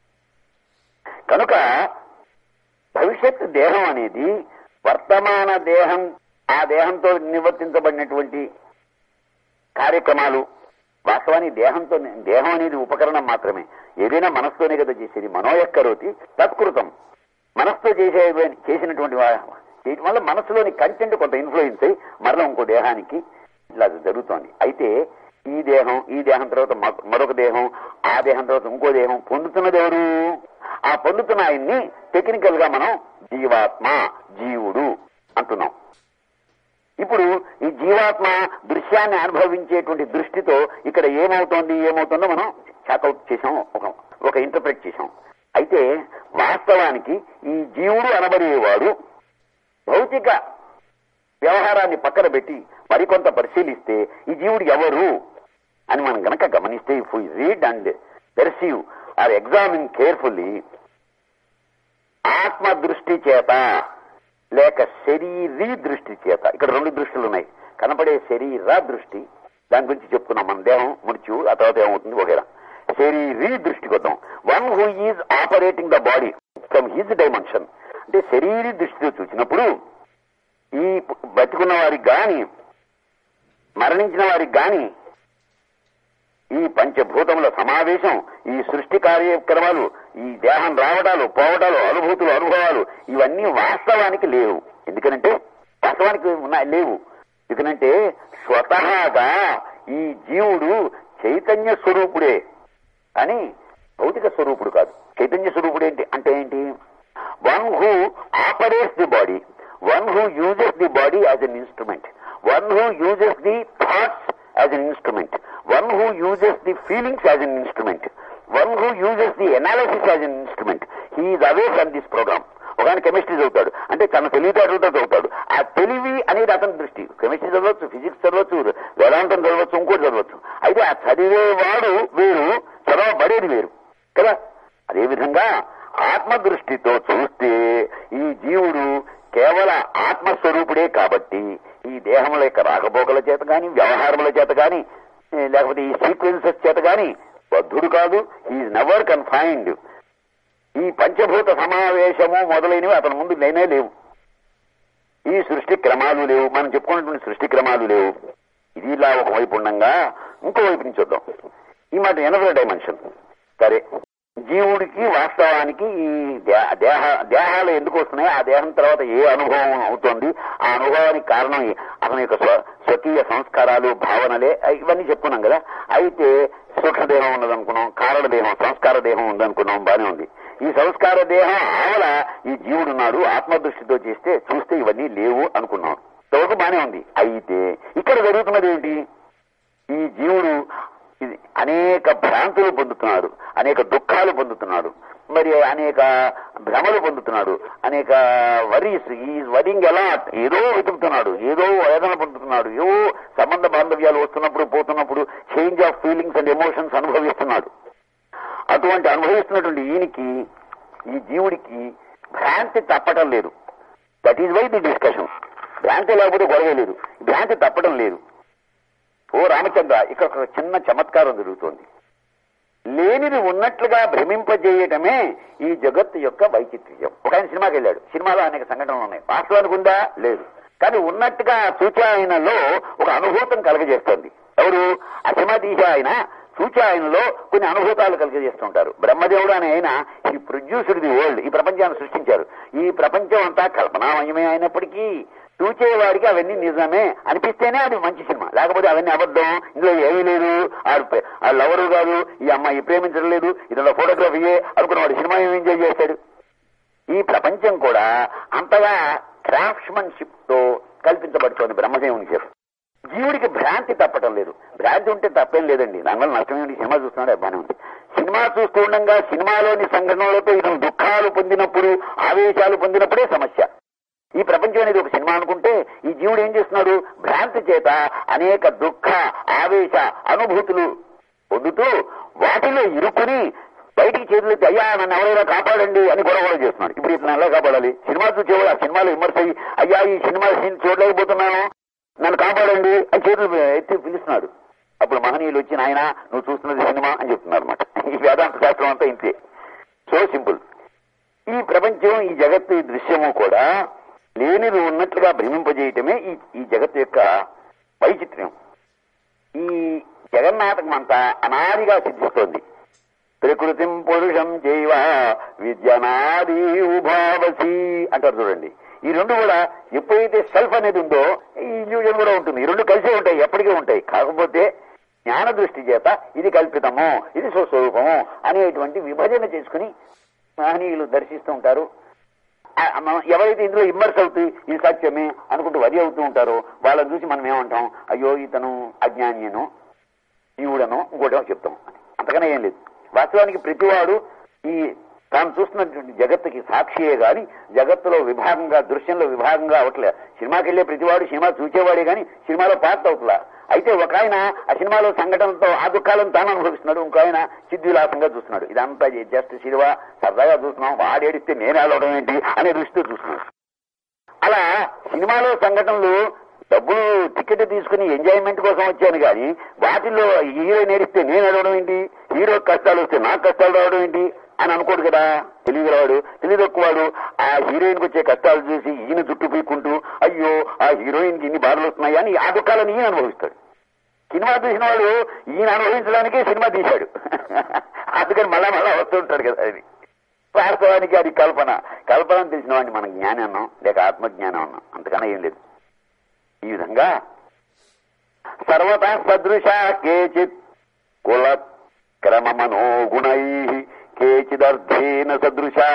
కనుక భవిష్యత్తు దేహం అనేది వర్తమాన దేహం, ఆ దేహంతో నిర్వర్తించబడినటువంటి కార్యక్రమాలు, వాస్తవానికి దేహం అనేది ఉపకరణం మాత్రమే. ఏదైనా మనస్సుతోనే కదా చేసేది. మనోయక్కరోతి తత్కృతం. మనస్సుతో చేసినటువంటి చేయటం వల్ల మనస్సులోని కంటెంట్ కొంత ఇన్ఫ్లుయెన్స్ అయ్యి మరలా ఇంకో దేహానికి ఇలా జరుగుతోంది. అయితే ఈ దేహం తర్వాత మరొక దేహం, ఆ దేహం తర్వాత ఇంకో దేహం పొందుతున్నది ఎవరు? ఆ పొందుతున్న ఆయన్ని టెక్నికల్ గా మనం జీవాత్మ, జీవుడు అంటున్నాం. ఇప్పుడు ఈ జీవాత్మ దృశ్యాన్ని అనుభవించేటువంటి దృష్టితో ఇక్కడ ఏమవుతోందో మనం చాకౌట్ చేశాం, ఒక ఇంటర్ప్రెట్ చేశాం. అయితే వాస్తవానికి ఈ జీవుడు అనబడేవాడు భౌతిక వ్యవహారాన్ని పక్కన పెట్టి మరికొంత పరిశీలిస్తే ఈ జీవుడు ఎవరు అని మనం గనక గమనిస్తే, if we read and perceive or examine carefully, ఆత్మ దృష్టి చేత లేక శరీరీ దృష్టి చేత, ఇక్కడ రెండు దృష్టిలు ఉన్నాయి. కనపడే శరీర దృష్టి, దాని గురించి చెప్పుకున్నాం మన. దేహం మృత్యు, ఆ తర్వాత ఏమవుతుంది వగేరా. శరీరీ దృష్టికి వద్దాం. One who is operating the body from his dimension, అంటే శరీరీ దృష్టితో చూసినప్పుడు ఈ బతికున్న వారికి గాని మరణించిన వారికి గాని ఈ పంచభూతముల సమావేశం, ఈ సృష్టి కార్యక్రమాలు, ఈ దేహం రావడాలు, పోవడాలు, అనుభూతులు, అనుభవాలు ఇవన్నీ వాస్తవానికి లేవు. ఎందుకనంటే వాస్తవానికి లేవు. ఎందుకనంటే స్వతహాగా ఈ జీవుడు చైతన్య స్వరూపుడే అని భౌతిక స్వరూపుడు కాదు. చైతన్య స్వరూపుడు అంటే ఏంటి? One who operates the body, one who uses the body as an instrument, one who uses the thoughts as an instrument, one who uses the feelings as an instrument, one who uses the analysis as an instrument. He is away from this program. ఒక ఆయన chemistry చదువుతాడు అంటే తన తెలివితేటలతో చదువుతాడు. ఆ తెలివి అనేది అతని దృష్టి. కెమిస్ట్రీ చదవచ్చు, ఫిజిక్స్ చదవచ్చు, వేదాంతం చదవచ్చు, ఇంకోటి చదవచ్చు. అయితే ఆ చదివేవాడు వేరు, చదవబడేది వేరు కదా. అదేవిధంగా ఆత్మదృష్టితో చూస్తే ఈ జీవుడు కేవల ఆత్మస్వరూపుడే కాబట్టి ఈ దేహముల యొక్క రాకపోకల చేత గాని, వ్యవహారముల చేత గాని, లేకపోతే ఈ సీక్వెన్సెస్ చేత గాని బద్ధుడు కాదు. Is never confined. ఈ పంచభూత సమావేశము మొదలైనవి అతని ముందు లేనే లేవు. ఈ సృష్టి క్రమాలు లేవు, మనం చెప్పుకున్నటువంటి సృష్టి క్రమాలు లేవు. ఇది ఇలా ఒకవైపు ఉండగా ఇంకో వైపు నుంచి చూద్దాం. ఈ మాట ఎనదర్ డైమెన్షన్. సరే, జీవుడికి వాస్తవానికి ఈ దేహాలు ఎందుకు వస్తున్నాయి, ఆ దేహం తర్వాత ఏ అనుభవం అవుతోంది, ఆ అనుభవానికి కారణం అతని యొక్క స్వకీయ సంస్కారాలు, భావనలే, ఇవన్నీ చెప్పుకున్నాం కదా. అయితే సూక్ష్మదేహం ఉన్నదనుకున్నాం, కారణ దేహం, సంస్కార దేహం ఉందనుకున్నాం, బానే ఉంది. ఈ సంస్కార దేహం ఆవల ఈ జీవుడున్నాడు, ఆత్మదృష్టితో చూస్తే ఇవన్నీ లేవు అనుకున్నాం, ఇంతవరకు బానే ఉంది. అయితే ఇక్కడ జరుగుతున్నది ఏంటి, ఈ జీవుడు అనేక భ్రాంతులు పొందుతున్నాడు, అనేక దుఃఖాలు పొందుతున్నాడు, మరి అనేక భ్రమలు పొందుతున్నాడు, అనేక వరీస్, ఈ వరింగ్ ఎలా ఏదో వెతుకుతున్నాడు, ఏదో వేదన పొందుతున్నాడు, ఏవో సంబంధ బాంధవ్యాలు వస్తున్నప్పుడు పోతున్నప్పుడు change of feelings and emotions అనుభవిస్తున్నాడు. అటువంటి అనుభవిస్తున్నటువంటి ఈ జీవుడికి భ్రాంతి తప్పటం లేదు. That is why the discussion. భ్రాంతి లేకపోతే గొడవ లేదు, భ్రాంతి తప్పడం లేదు. ఓ రామచంద్ర, ఇక్కడ ఒక చిన్న చమత్కారం జరుగుతోంది. లేనిది ఉన్నట్లుగా భ్రమింపజేయటమే ఈ జగత్తు యొక్క వైచిత్ర్యం. ఒక ఆయన సినిమాకి వెళ్ళాడు, సినిమాలో అనేక సంఘటనలు ఉన్నాయి, వాస్తవానికి ఉందా లేదు, కానీ ఉన్నట్టుగా సూచాయనలో ఒక అనుభూతం కలగజేస్తోంది. ఎవరు ఆ సినిమా తీసే ఆయన సూచాయనలో కొన్ని అనుభూతాలు కలిగజేస్తుంటారు. బ్రహ్మదేవుడు అనే ఆయన ఈ ప్రొడ్యూసర్ ది వరల్డ్, ఈ ప్రపంచాన్ని సృష్టించారు. ఈ ప్రపంచం అంతా కల్పనామయమే అయినప్పటికీ చూచేవాడికి అవన్నీ నిజమే అనిపిస్తేనే అది మంచి సినిమా, లేకపోతే అవన్నీ అబద్ధం, ఇందులో ఏమీ లేదు, ఆ లవరు కాదు, ఈ అమ్మాయి ప్రేమించడం లేదు, ఇదంతా ఫోటోగ్రఫీయే అనుకున్నవాడు సినిమా ఏమి ఎంజాయ్ చేశాడు. ఈ ప్రపంచం కూడా అంతగా క్రాఫ్ట్స్మన్షిప్ తో కల్పించబడుతోంది బ్రహ్మదేవుని చేత. జీవుడికి భ్రాంతి తప్పటం లేదు. భ్రాంతి ఉంటే తప్పేం లేదండి, దానివల్ల నష్టం ఏంటి, సినిమా చూస్తున్నాడు బాగానే ఉంది. సినిమా చూస్తూ ఉండగా సినిమాలోని సంఘటనలతో ఇతను దుఃఖాలు పొందినప్పుడు, ఆవేశాలు పొందినప్పుడే సమస్య. ఈ ప్రపంచం అనేది ఒక సినిమా అనుకుంటే ఈ జీవుడు ఏం చేస్తున్నాడు, భ్రాంతి చేత అనేక దుఃఖ ఆవేశ అనుభూతులు పొందుతూ వాటిలో ఇరుక్కుని బయటికి చేతులెత్తి అయ్యా నన్ను ఎవరైనా కాపాడండి అని గొడవ చేస్తున్నాడు. ఇప్పుడు ఇతను ఎలా కాపాడాలి? సినిమా చూసేవాడు ఆ సినిమాలో విమర్శ అయ్యి అయ్యా ఈ సినిమా సీన్ చూడలేకపోతున్నాను, నన్ను కాపాడండి అని చేతులు ఎత్తి పిలుస్తున్నాడు. అప్పుడు మహనీయులు వచ్చి ఆయన నువ్వు చూస్తున్నది సినిమా అని చెప్తున్నారు అనమాట. ఈ వేదాంత శాస్త్రం అంతా ఇంతే, సో సింపుల్. ఈ ప్రపంచం, ఈ జగత్తు, ఈ దృశ్యము కూడా లేనిది ఉన్నట్లుగా భ్రమింపజేయటమే ఈ జగత్తు యొక్క వైచిత్ర్యం. ఈ జగన్నాటకం అంతా అనాదిగా సిద్ధిస్తోంది. ప్రకృతిం పురుషం చైవ విద్యనాది ఉభావసి అంటారు చూడండి. ఈ రెండు కూడా ఎప్పుడైతే సెల్ఫ్ అనేది ఉందో ఈ ఇల్యూజన్ కూడా ఉంటుంది. ఈ రెండు కలిసే ఉంటాయి, ఎప్పటికీ ఉంటాయి. కాకపోతే జ్ఞాన దృష్టి చేత ఇది కల్పితము, ఇది స్వస్వరూపము అనేటువంటి విభజన చేసుకుని మహనీయులు దర్శిస్తూ ఉంటారు. ఎవరైతే ఇందులో ఇమ్మర్స్ అవుతూ ఇది సత్యమే అనుకుంటూ వరి అవుతూ ఉంటారో వాళ్ళని చూసి మనం ఏమంటాం, అయ్యో ఇతను అజ్ఞానియను, జీవుడను, ఇంకోటో చెప్తాం. అంతకనే ఏం లేదు. వాస్తవానికి ప్రతివాడు ఈ తాను చూస్తున్నటువంటి జగత్తుకి సాక్షియే గాని జగత్తులో విభాగంగా, దృశ్యంలో విభాగంగా అవట్లే. సినిమాకి వెళ్లే ప్రతివాడు సినిమా చూసేవాడే గాని సినిమాలో పాత్ర అవుతులా. అయితే ఒక ఆయన ఆ సినిమాలో సంఘటనలతో ఆ దుఃఖాలను తాను అనుభవిస్తున్నాడు, ఇంకో ఆయన చిద్విలాసంగా చూస్తున్నాడు. ఇదంతా జస్ట్ సినిమా సరదాగా చూస్తున్నాం, వాడేడిస్తే నేను ఆడవడం ఏంటి అనే దృష్టితో చూస్తున్నాడు. అలా సినిమాలో సంఘటనలు డబ్బులు టికెట్ తీసుకుని ఎంజాయ్మెంట్ కోసం వచ్చాను కానీ వాటిల్లో హీరో నేరిస్తే నేను ఆడవడం ఏంటి, హీరో కష్టాలు వస్తే నాకు కష్టాలు రావడం ఏంటి అని అనుకోడు కదా. తెలియగలవాడు, తెలియదొక్కువాడు ఆ హీరోయిన్ కి వచ్చే కష్టాలు చూసి ఈయన జుట్టు పీక్కుంటూ అయ్యో ఆ హీరోయిన్ కి ఇన్ని బాధలు వస్తున్నాయి అని ఆ దుఃఖాలను ఈయన అనుభవిస్తాడు. సినిమా తీసిన వాడు ఈయన అనుభవించడానికే సినిమా తీశాడు, అందుకని మళ్ళా వస్తూ ఉంటాడు కదా. అది వాస్తవానికి అది కల్పన తెలిసిన వాడిని మనం జ్ఞానం అన్నాం, లేక ఆత్మజ్ఞానం అన్నాం, అంతకన్నా ఏం లేదు. ఈ విధంగా సర్వతా సదృశ కేచిత్ కుల క్రమమనోగుణై కేచిదర్థేన సదృశా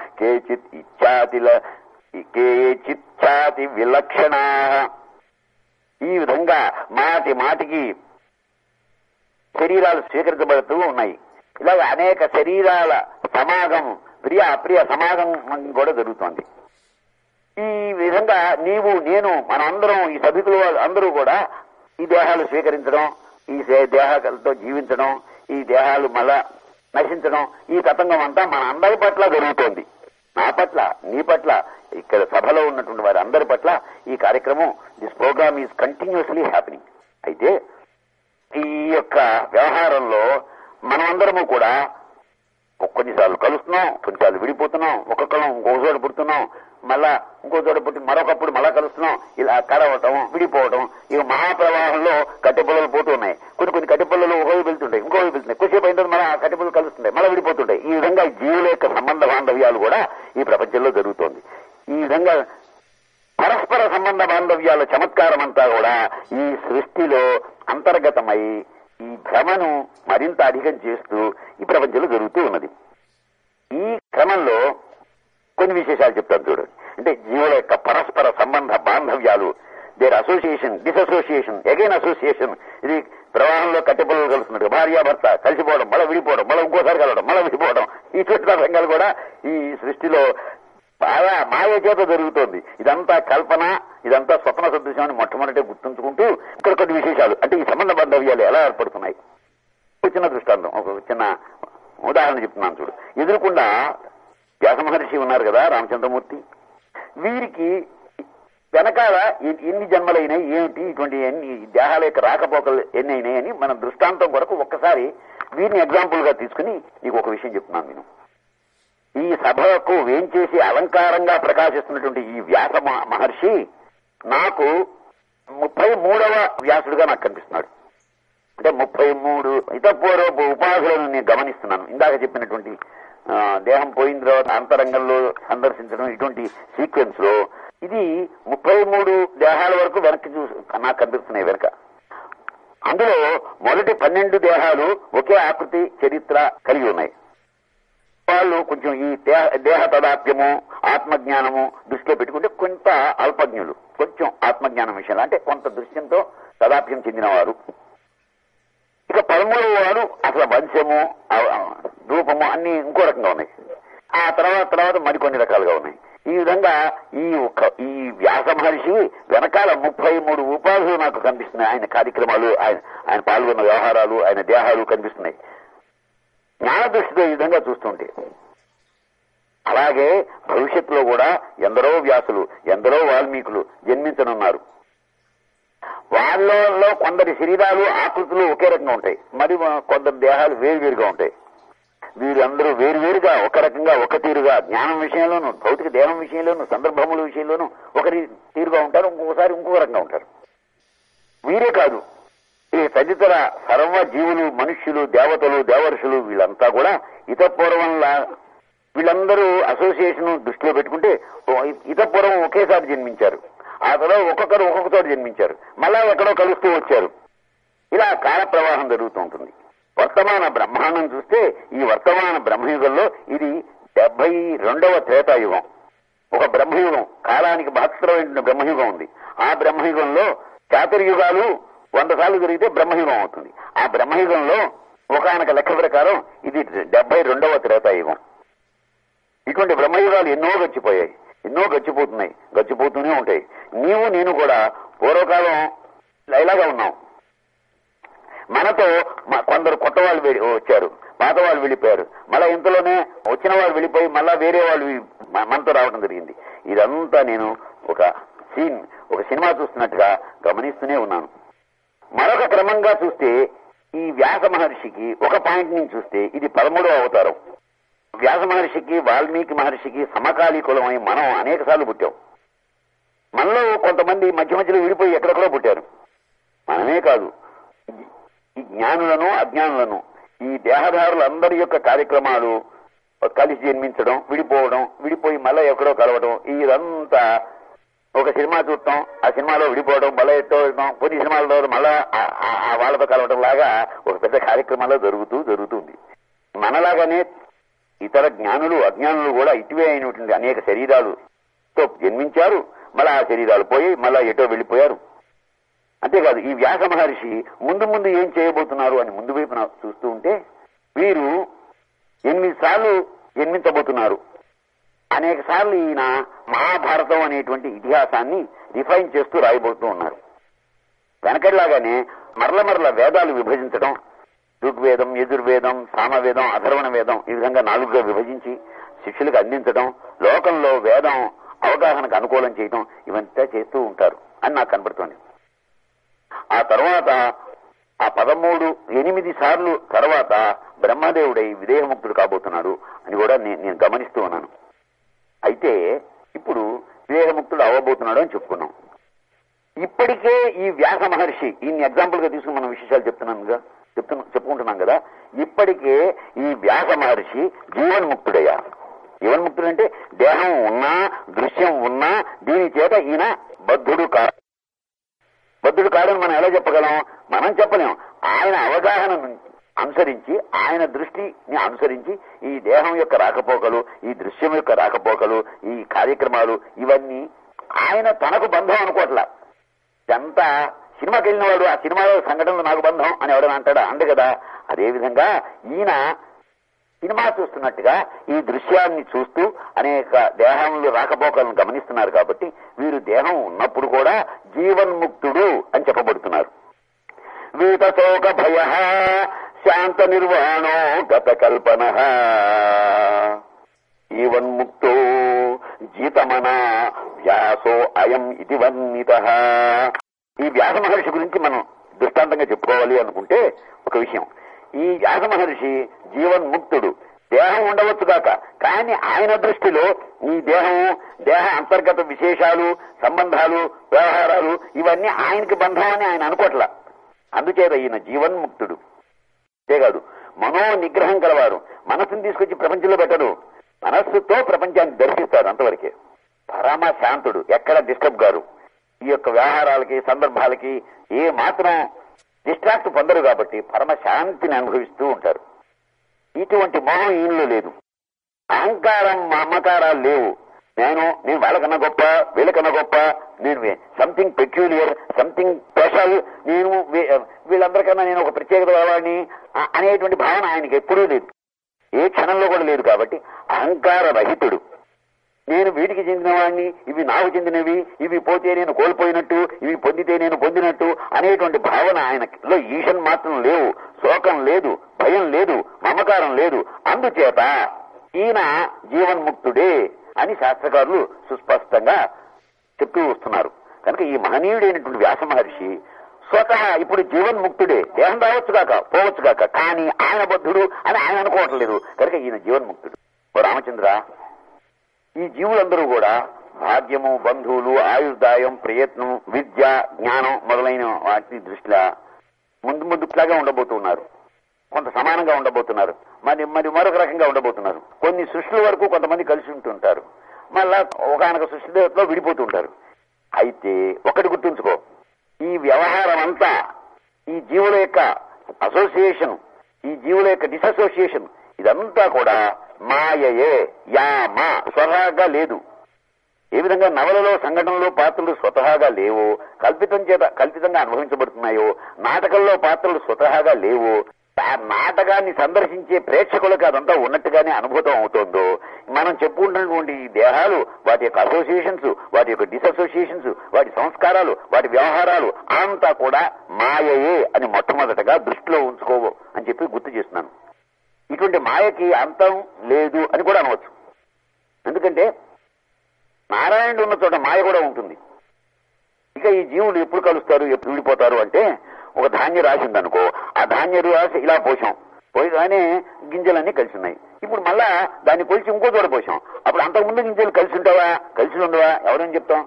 కేచిచ్ఛాతి విలక్షణా. ఈ విధంగా మాటికి శరీరాలు స్వీకరించబడుతూ ఉన్నాయి. ఇలాగ అనేక శరీరాల సమాగం, ప్రియ అప్రియ సమాగం కూడా జరుగుతోంది. ఈ విధంగా నీవు నేను మనందరం ఈ సభికులు అందరూ కూడా ఈ దేహాలు స్వీకరించడం, ఈ దేహాలతో జీవించడం, ఈ దేహాలు మళ్ళా నశించడం, ఈ తతంగం అంతా మన అందరి పట్ల జరుగుతోంది. నా పట్ల, నీ పట్ల, ఇక్కడ సభలో ఉన్నటువంటి వారి అందరి పట్ల ఈ కార్యక్రమం, this program is continuously happening. అయితే ఈ యొక్క వ్యవహారంలో మనమందరము కూడా కొన్నిసార్లు కలుస్తున్నాం, కొన్నిసార్లు విడిపోతున్నాం, ఒక్కొక్కరం ఇంకొక చోట పుడుతున్నాం, మళ్ళా ఇంకో చోట పుట్టి మరొకప్పుడు మళ్ళా కలుస్తున్నాం, ఇలా కలవటం విడిపోవటం. ఇక మహాప్రవాహంలో కట్టెపుల్లలు పోతూ ఉన్నాయి. కొన్ని కట్టెపుల్లలు ఒకవైపు వెళ్తుంటాయి, ఇంకోవైపు వెళ్తున్నాయి. కొద్దిసేపు అయిన తర్వాత మళ్ళీ ఆ కట్టెపుల్లలు కలుస్తుంటాయి, మళ్ళీ విడిపోతుంటాయి. ఈ విధంగా జీవుల యొక్క సంబంధ బాంధవ్యాలు కూడా ఈ ప్రపంచంలో జరుగుతోంది. ఈ విధంగా పరస్పర సంబంధ బాంధవ్యాల చమత్కారం అంతా కూడా ఈ సృష్టిలో అంతర్గతమై ఈ భ్రమను మరింత అధికం చేస్తూ ఈ ప్రపంచంలో జరుగుతూ ఉన్నది. ఈ క్రమంలో కొన్ని విశేషాలు చెప్తాను చూడండి. అంటే జీవుల యొక్క పరస్పర సంబంధ బాంధవ్యాలు, their association, dissociation, again association. ఇది ప్రవాహంలో కట్టెపుల్లలు కలుస్తున్నట్టు భార్యాభర్త కలిసిపోవడం, మళ్ళీ విడిపోవడం, మళ్ళీ ఇంకోసారి కలవడం, మళ్ళీ విడిపోవడం. ఇటువంటి రంగాలు కూడా ఈ సృష్టిలో బాగా మాయ చేత జరుగుతోంది. ఇదంతా కల్పన, ఇదంతా స్వప్న సదృశ్యం అని మొట్టమొదటి గుర్తుంచుకుంటూ ఇక్కడ కొన్ని విశేషాలు, అంటే ఈ సంబంధ బాంధవ్యాలు ఎలా ఏర్పడుతున్నాయి. ఒక చిన్న దృష్టాంతం, ఒక చిన్న ఉదాహరణ చెప్తున్నాను చూడు. ఎదురుకుండా వ్యాస మహర్షి ఉన్నారు కదా, రామచంద్రమూర్తి. వీరికి వెనకాల ఎన్ని జన్మలైనాయి ఏమిటి, ఇటువంటి ఎన్ని దేహాల యొక్క రాకపోకలు ఎన్ని అయినాయి అని మన దృష్టాంతం కొరకు ఒక్కసారి వీరిని ఎగ్జాంపుల్ గా తీసుకుని నీకు ఒక విషయం చెప్తున్నాను నేను. ఈ సభకు వేంచేసి అలంకారంగా ప్రకాశిస్తున్నటువంటి ఈ వ్యాస మహర్షి నాకు 33వ వ్యాసుడుగా నాకు కనిపిస్తున్నాడు. అంటే 33 ఇతపూర్వపు ఉపాధులను నేను గమనిస్తున్నాను. ఇందాక చెప్పినటువంటి దేహం పోయిన తర్వాత అంతరంగంలో సందర్శించడం, ఇటువంటి సీక్వెన్స్ లో ఇది 33 దేహాల వరకు వెనక్కి నాకు కనిపిస్తున్నాయి వెనక. అందులో మొదటి 12 దేహాలు ఒకే ఆకృతి చరిత్ర కలిగి ఉన్నాయి. వాళ్ళు కొంచెం ఈ దేహ తదాప్యము ఆత్మజ్ఞానము దృష్టిలో పెట్టుకుంటే కొంత అల్పజ్ఞులు, కొంచెం ఆత్మజ్ఞానం విషయంలో అంటే కొంత దృశ్యంతో తదాప్యం చెందినవారు. ఇక 13వ వారు అసలు వంశము రూపము అన్ని ఇంకో రకంగా ఉన్నాయి. ఆ తర్వాత మరికొన్ని రకాలుగా ఉన్నాయి. ఈ విధంగా ఈ వ్యాస మహర్షి వెనకాల 33 ఉపాధులు నాకు కనిపిస్తున్నాయి. ఆయన కార్యక్రమాలు, ఆయన పాల్గొన్న వ్యవహారాలు, ఆయన దేహాలు కనిపిస్తున్నాయి జ్ఞాన దృష్టితో ఈ విధంగా చూస్తుంటే. అలాగే భవిష్యత్తులో కూడా ఎందరో వ్యాసులు, ఎందరో వాల్మీకులు జన్మించనున్నారు. వాళ్ళలో కొందరి శరీరాలు ఆకృతులు ఒకే రకంగా ఉంటాయి, మరి కొందరి దేహాలు వేరువేరుగా ఉంటాయి. వీరందరూ వేరువేరుగా ఒక రకంగా ఒక తీరుగా జ్ఞానం విషయంలోనూ భౌతిక దేహం విషయంలోనూ సందర్భముల విషయంలోనూ ఒకరి తీరుగా ఉంటారు, ఇంకొకసారి ఇంకొక రకంగా ఉంటారు. వీరే కాదు, ఈ తదితర సర్వ జీవులు, మనుష్యులు, దేవతలు, దేవర్షులు వీళ్ళంతా కూడా ఇతపూర్వంలా వీళ్ళందరూ అసోసియేషన్ దృష్టిలో పెట్టుకుంటే ఇతపూర్వం ఒకేసారి జన్మించారు. ఆ తర్వాత ఒక్కొక్కరు ఒక్కొక్క చోట జన్మించారు, మళ్ళా ఎక్కడో కలుస్తూ వచ్చారు. ఇలా కాల ప్రవాహం జరుగుతూ ఉంటుంది. వర్తమాన బ్రహ్మాండం చూస్తే ఈ వర్తమాన బ్రహ్మయుగంలో ఇది 72వ త్రేతాయుగం. ఒక బ్రహ్మయుగం, కాలానికి మహత్తరమైన బ్రహ్మయుగం ఉంది. ఆ బ్రహ్మయుగంలో చాతుర్యుగాలు 100 సార్లు జరిగితే బ్రహ్మయుగం అవుతుంది. ఆ బ్రహ్మయుగంలో ఒకనొక లెక్క ప్రకారం ఇది 72వ త్రేతాయుగం. ఇటువంటి బ్రహ్మయుగాలు ఎన్నో గడిచిపోయాయి, ఎన్నో గడిచిపోతున్నాయి, గడిచిపోతూనే ఉంటాయి. నీవు నేను కూడా పూర్వకాలం ఇలాగా ఉన్నాం. మనతో కొందరు కొత్త వాళ్ళు వచ్చారు, పాత వాళ్ళు వెళ్ళిపోయారు, మళ్ళా ఇంతలోనే వచ్చిన వాళ్ళు వెళ్ళిపోయి మళ్ళా వేరే వాళ్ళు మనతో రావడం జరిగింది. ఇదంతా నేను ఒక సినిమా చూస్తున్నట్టుగా గమనిస్తూనే ఉన్నాను. మరొక క్రమంగా చూస్తే ఈ వ్యాస మహర్షికి ఒక పాయింట్ నుంచి చూస్తే ఇది 13వ అవతారం. వ్యాస మహర్షికి వాల్మీకి మహర్షికి సమకాలీకులమై మనం అనేక సార్లు పుట్టాం. మనలో కొంతమంది మధ్య మధ్యలో విడిపోయి ఎక్కడెక్కడో పుట్టారు. మనమే కాదు, ఈ జ్ఞానులను అజ్ఞానులను ఈ దేహదారులందరి యొక్క కార్యక్రమాలు కలిసి జన్మించడం, విడిపోవడం, విడిపోయి మళ్ళా ఎక్కడో కలవడం, ఇదంతా ఒక సినిమా చూడటం, ఆ సినిమాలో విడిపోవడం, మళ్ళా ఎట్టో కొన్ని సినిమాల్లో మళ్ళా వాళ్ళతో కలవడం లాగా ఒక పెద్ద కార్యక్రమాల్లో జరుగుతుంది. మనలాగానే ఇతర జ్ఞానులు అజ్ఞానులు కూడా ఇటువే అయినటువంటి అనేక శరీరాలతో జన్మించారు, మళ్ళా ఆ శరీరాలు పోయి మళ్ళా ఎటో వెళ్లిపోయారు. అంతేకాదు ఈ వ్యాస మహర్షి ముందు ఏం చేయబోతున్నారు అని ముందు వైపున చూస్తూ ఉంటే వీరు 8 సార్లు జన్మించబోతున్నారు. అనేక సార్లు ఈయన మహాభారతం అనేటువంటి ఇతిహాసాన్ని రిఫైన్ చేస్తూ రాయబోతూ ఉన్నారు. వెనకట్లాగానే మరల వేదాలు విభజించడం, ఋగ్వేదం, యజుర్వేదం, సామవేదం, అథర్వణ వేదం ఈ విధంగా 4గా విభజించి శిష్యులకు అందించడం, లోకంలో వేదం అవగాహనకు అనుకూలం చేయడం, ఇవంతా చేస్తూ ఉంటారు అని నాకు కనబడుతోంది. ఆ తర్వాత ఆ 8 సార్లు తర్వాత బ్రహ్మదేవుడై విదేహముక్తుడు కాబోతున్నాడు అని కూడా నేను గమనిస్తూ ఉన్నాను. అయితే ఇప్పుడు జీవన్ముక్తుడు అవ్వబోతున్నాడు అని చెప్పుకున్నాం. ఇప్పటికే ఈ వ్యాస మహర్షి ఈయన ఎగ్జాంపుల్ గా తీసుకుని మనం విశేషాలు చెప్పుకుంటున్నాం కదా. ఇప్పటికే ఈ వ్యాస మహర్షి జీవన్ముక్తుడయ్యారు. జీవన్ముక్తుడు అంటే దేహం ఉన్నా దృశ్యం ఉన్నా దీని చేత ఈయన బద్ధుడు కాడని మనం ఎలా చెప్పగలం? మనం చెప్పలేం. ఆయన అవగాహనను అనుసరించి, ఆయన దృష్టిని అనుసరించి ఈ దేహం యొక్క రాకపోకలు, ఈ దృశ్యం యొక్క రాకపోకలు, ఈ కార్యక్రమాలు ఇవన్నీ ఆయన తనకు బంధం అనుకోవట్లా. ఇదంతా సినిమాకి వెళ్ళిన వాడు ఆ సినిమాలో సంఘటనలు నాకు బంధం అని ఎవరైనా అంటాడా? అందు కదా. అదేవిధంగా ఈయన సినిమా చూస్తున్నట్టుగా ఈ దృశ్యాన్ని చూస్తూ అనేక దేహంలో రాకపోకలను గమనిస్తున్నారు. కాబట్టి వీరు దేహం ఉన్నప్పుడు కూడా జీవన్ముక్తుడు అని చెప్పబడుతున్నారు. వీత శోక భయ శాంత నిర్వాణో గత కల్పన జీవన్ముక్తో జీతమన వ్యాసో అయం ఇది వర్ణిత. ఈ వ్యాస మహర్షి గురించి మనం దృష్టాంతంగా చెప్పుకోవాలి అనుకుంటే ఒక విషయం, ఈ వ్యాస మహర్షి జీవన్ముక్తుడు. దేహం ఉండవచ్చుగాక, కానీ ఆయన దృష్టిలో ఈ దేహ అంతర్గత విశేషాలు, సంబంధాలు, వ్యవహారాలు ఇవన్నీ ఆయనకి బంధం అని ఆయన అనుకోట్ల. అందుచేత ఈయన జీవన్ముక్తుడు. అంతేకాదు మనో నిగ్రహం కలవారు. మనస్సును తీసుకొచ్చి ప్రపంచంలో పెట్టరు, మనస్సుతో ప్రపంచాన్ని దర్శిస్తారు. అంతవరకే పరమ శాంతుడు. ఎక్కడ డిస్టర్బ్ గారు. ఈ యొక్క వ్యవహారాలకి, సందర్భాలకి ఏ మాత్రం డిస్ట్రాక్ట్ పొందరు. కాబట్టి పరమ శాంతిని అనుభవిస్తూ ఉంటారు. ఇటువంటి మోహం ఈయనలో లేదు. అహంకారం, మమకారాలు లేవు. నేను వాళ్ళకన్నా గొప్ప, వీళ్ళకన్నా గొప్ప, నేను సంథింగ్ పెక్యూలియర్, సంథింగ్ స్పెషల్, నేను వీళ్ళందరికన్నా నేను ఒక ప్రత్యేకత వాడిని అనేటువంటి భావన ఆయనకి ఎప్పుడూ లేదు, ఏ క్షణంలో కూడా లేదు. కాబట్టి అహంకార రహితుడు. నేను వీటికి చెందిన వాడిని, ఇవి నాకు చెందినవి, ఇవి పోతే నేను కోల్పోయినట్టు, ఇవి పొందితే నేను పొందినట్టు అనేటువంటి భావన ఆయనలో ఈషన్ మాత్రం లేవు. శోకం లేదు, భయం లేదు, మమకారం లేదు. అందుచేత ఈయన జీవన్ముక్తుడే అని శాస్త్రకారులు సుస్పష్టంగా చెప్తూ వస్తున్నారు. కనుక ఈ మహనీయుడైనటువంటి వ్యాస మహర్షి స్వతహా ఇప్పుడు జీవన్ముక్తుడే. దేహం రావచ్చుగాక, పోవచ్చుగాక, కానీ ఆయన బద్ధుడు అని ఆయన అనుకోవట్లేదు. కనుక ఈయన జీవన్ముక్తుడు. ఓ రామచంద్ర, ఈ జీవులందరూ కూడా భాగ్యము, బంధువులు, ఆయుర్దాయం, ప్రయత్నం, విద్య, జ్ఞానం మొదలైన వాటి దృష్ట్యా ముందుట్లాగా ఉండబోతున్నారు. కొంత సమానంగా ఉండబోతున్నారు, మరి మరొక రకంగా ఉండబోతున్నారు. కొన్ని సృష్టిల వరకు కొంతమంది కలిసి ఉంటుంటారు, మళ్ళా ఒకనొక సృష్టిలో విడిపోతూ ఉంటారు. అయితే ఒకటి గుర్తుంచుకో, ఈ వ్యవహారం అంతా ఈ జీవుల యొక్క అసోసియేషన్, ఈ జీవుల యొక్క డిసోసియేషన్ ఇదంతా కూడా మాయయే. మా స్వతహాగా లేదు. ఏ విధంగా నవలలో సంఘటనలో పాత్రలు స్వతహాగా లేవో, కల్పితంగా అనుభవించబడుతున్నాయో, నాటకంలో పాత్రలు స్వతహాగా లేవో, ఆ నాటకాన్ని సందర్శించే ప్రేక్షకులకు అదంతా ఉన్నట్టుగానే అనుభూతం అవుతోందో, మనం చెప్పుకుంటున్నటువంటి ఈ దేహాలు, వాటి యొక్క అసోసియేషన్స్, వాటి యొక్క డిసోసియేషన్స్, వాటి సంస్కారాలు, వాటి వ్యవహారాలు అంతా కూడా మాయయే అని మొట్టమొదటగా దృష్టిలో ఉంచుకోవు అని చెప్పి గుర్తు చేస్తున్నాను. ఇటువంటి మాయకి అంతం లేదు అని కూడా అనవచ్చు. ఎందుకంటే నారాయణుడు ఉన్న చోట మాయ కూడా ఉంటుంది. ఇక ఈ జీవులు ఎప్పుడు కలుస్తారు, ఎప్పుడు విడిపోతారు అంటే, ఒక ధాన్య రాశి ఉందనుకో, ఆ ధాన్య రాశి ఇలా పోసాం, పోయిగానే గింజలన్నీ కలిసి ఉన్నాయి. ఇప్పుడు మళ్ళా దాన్ని కొలిచి ఇంకో చోట పోసాం. అప్పుడు అంతకుముందు గింజలు కలిసి ఉంటావా, కలిసి ఉండవా, ఎవరైనా చెప్తాం?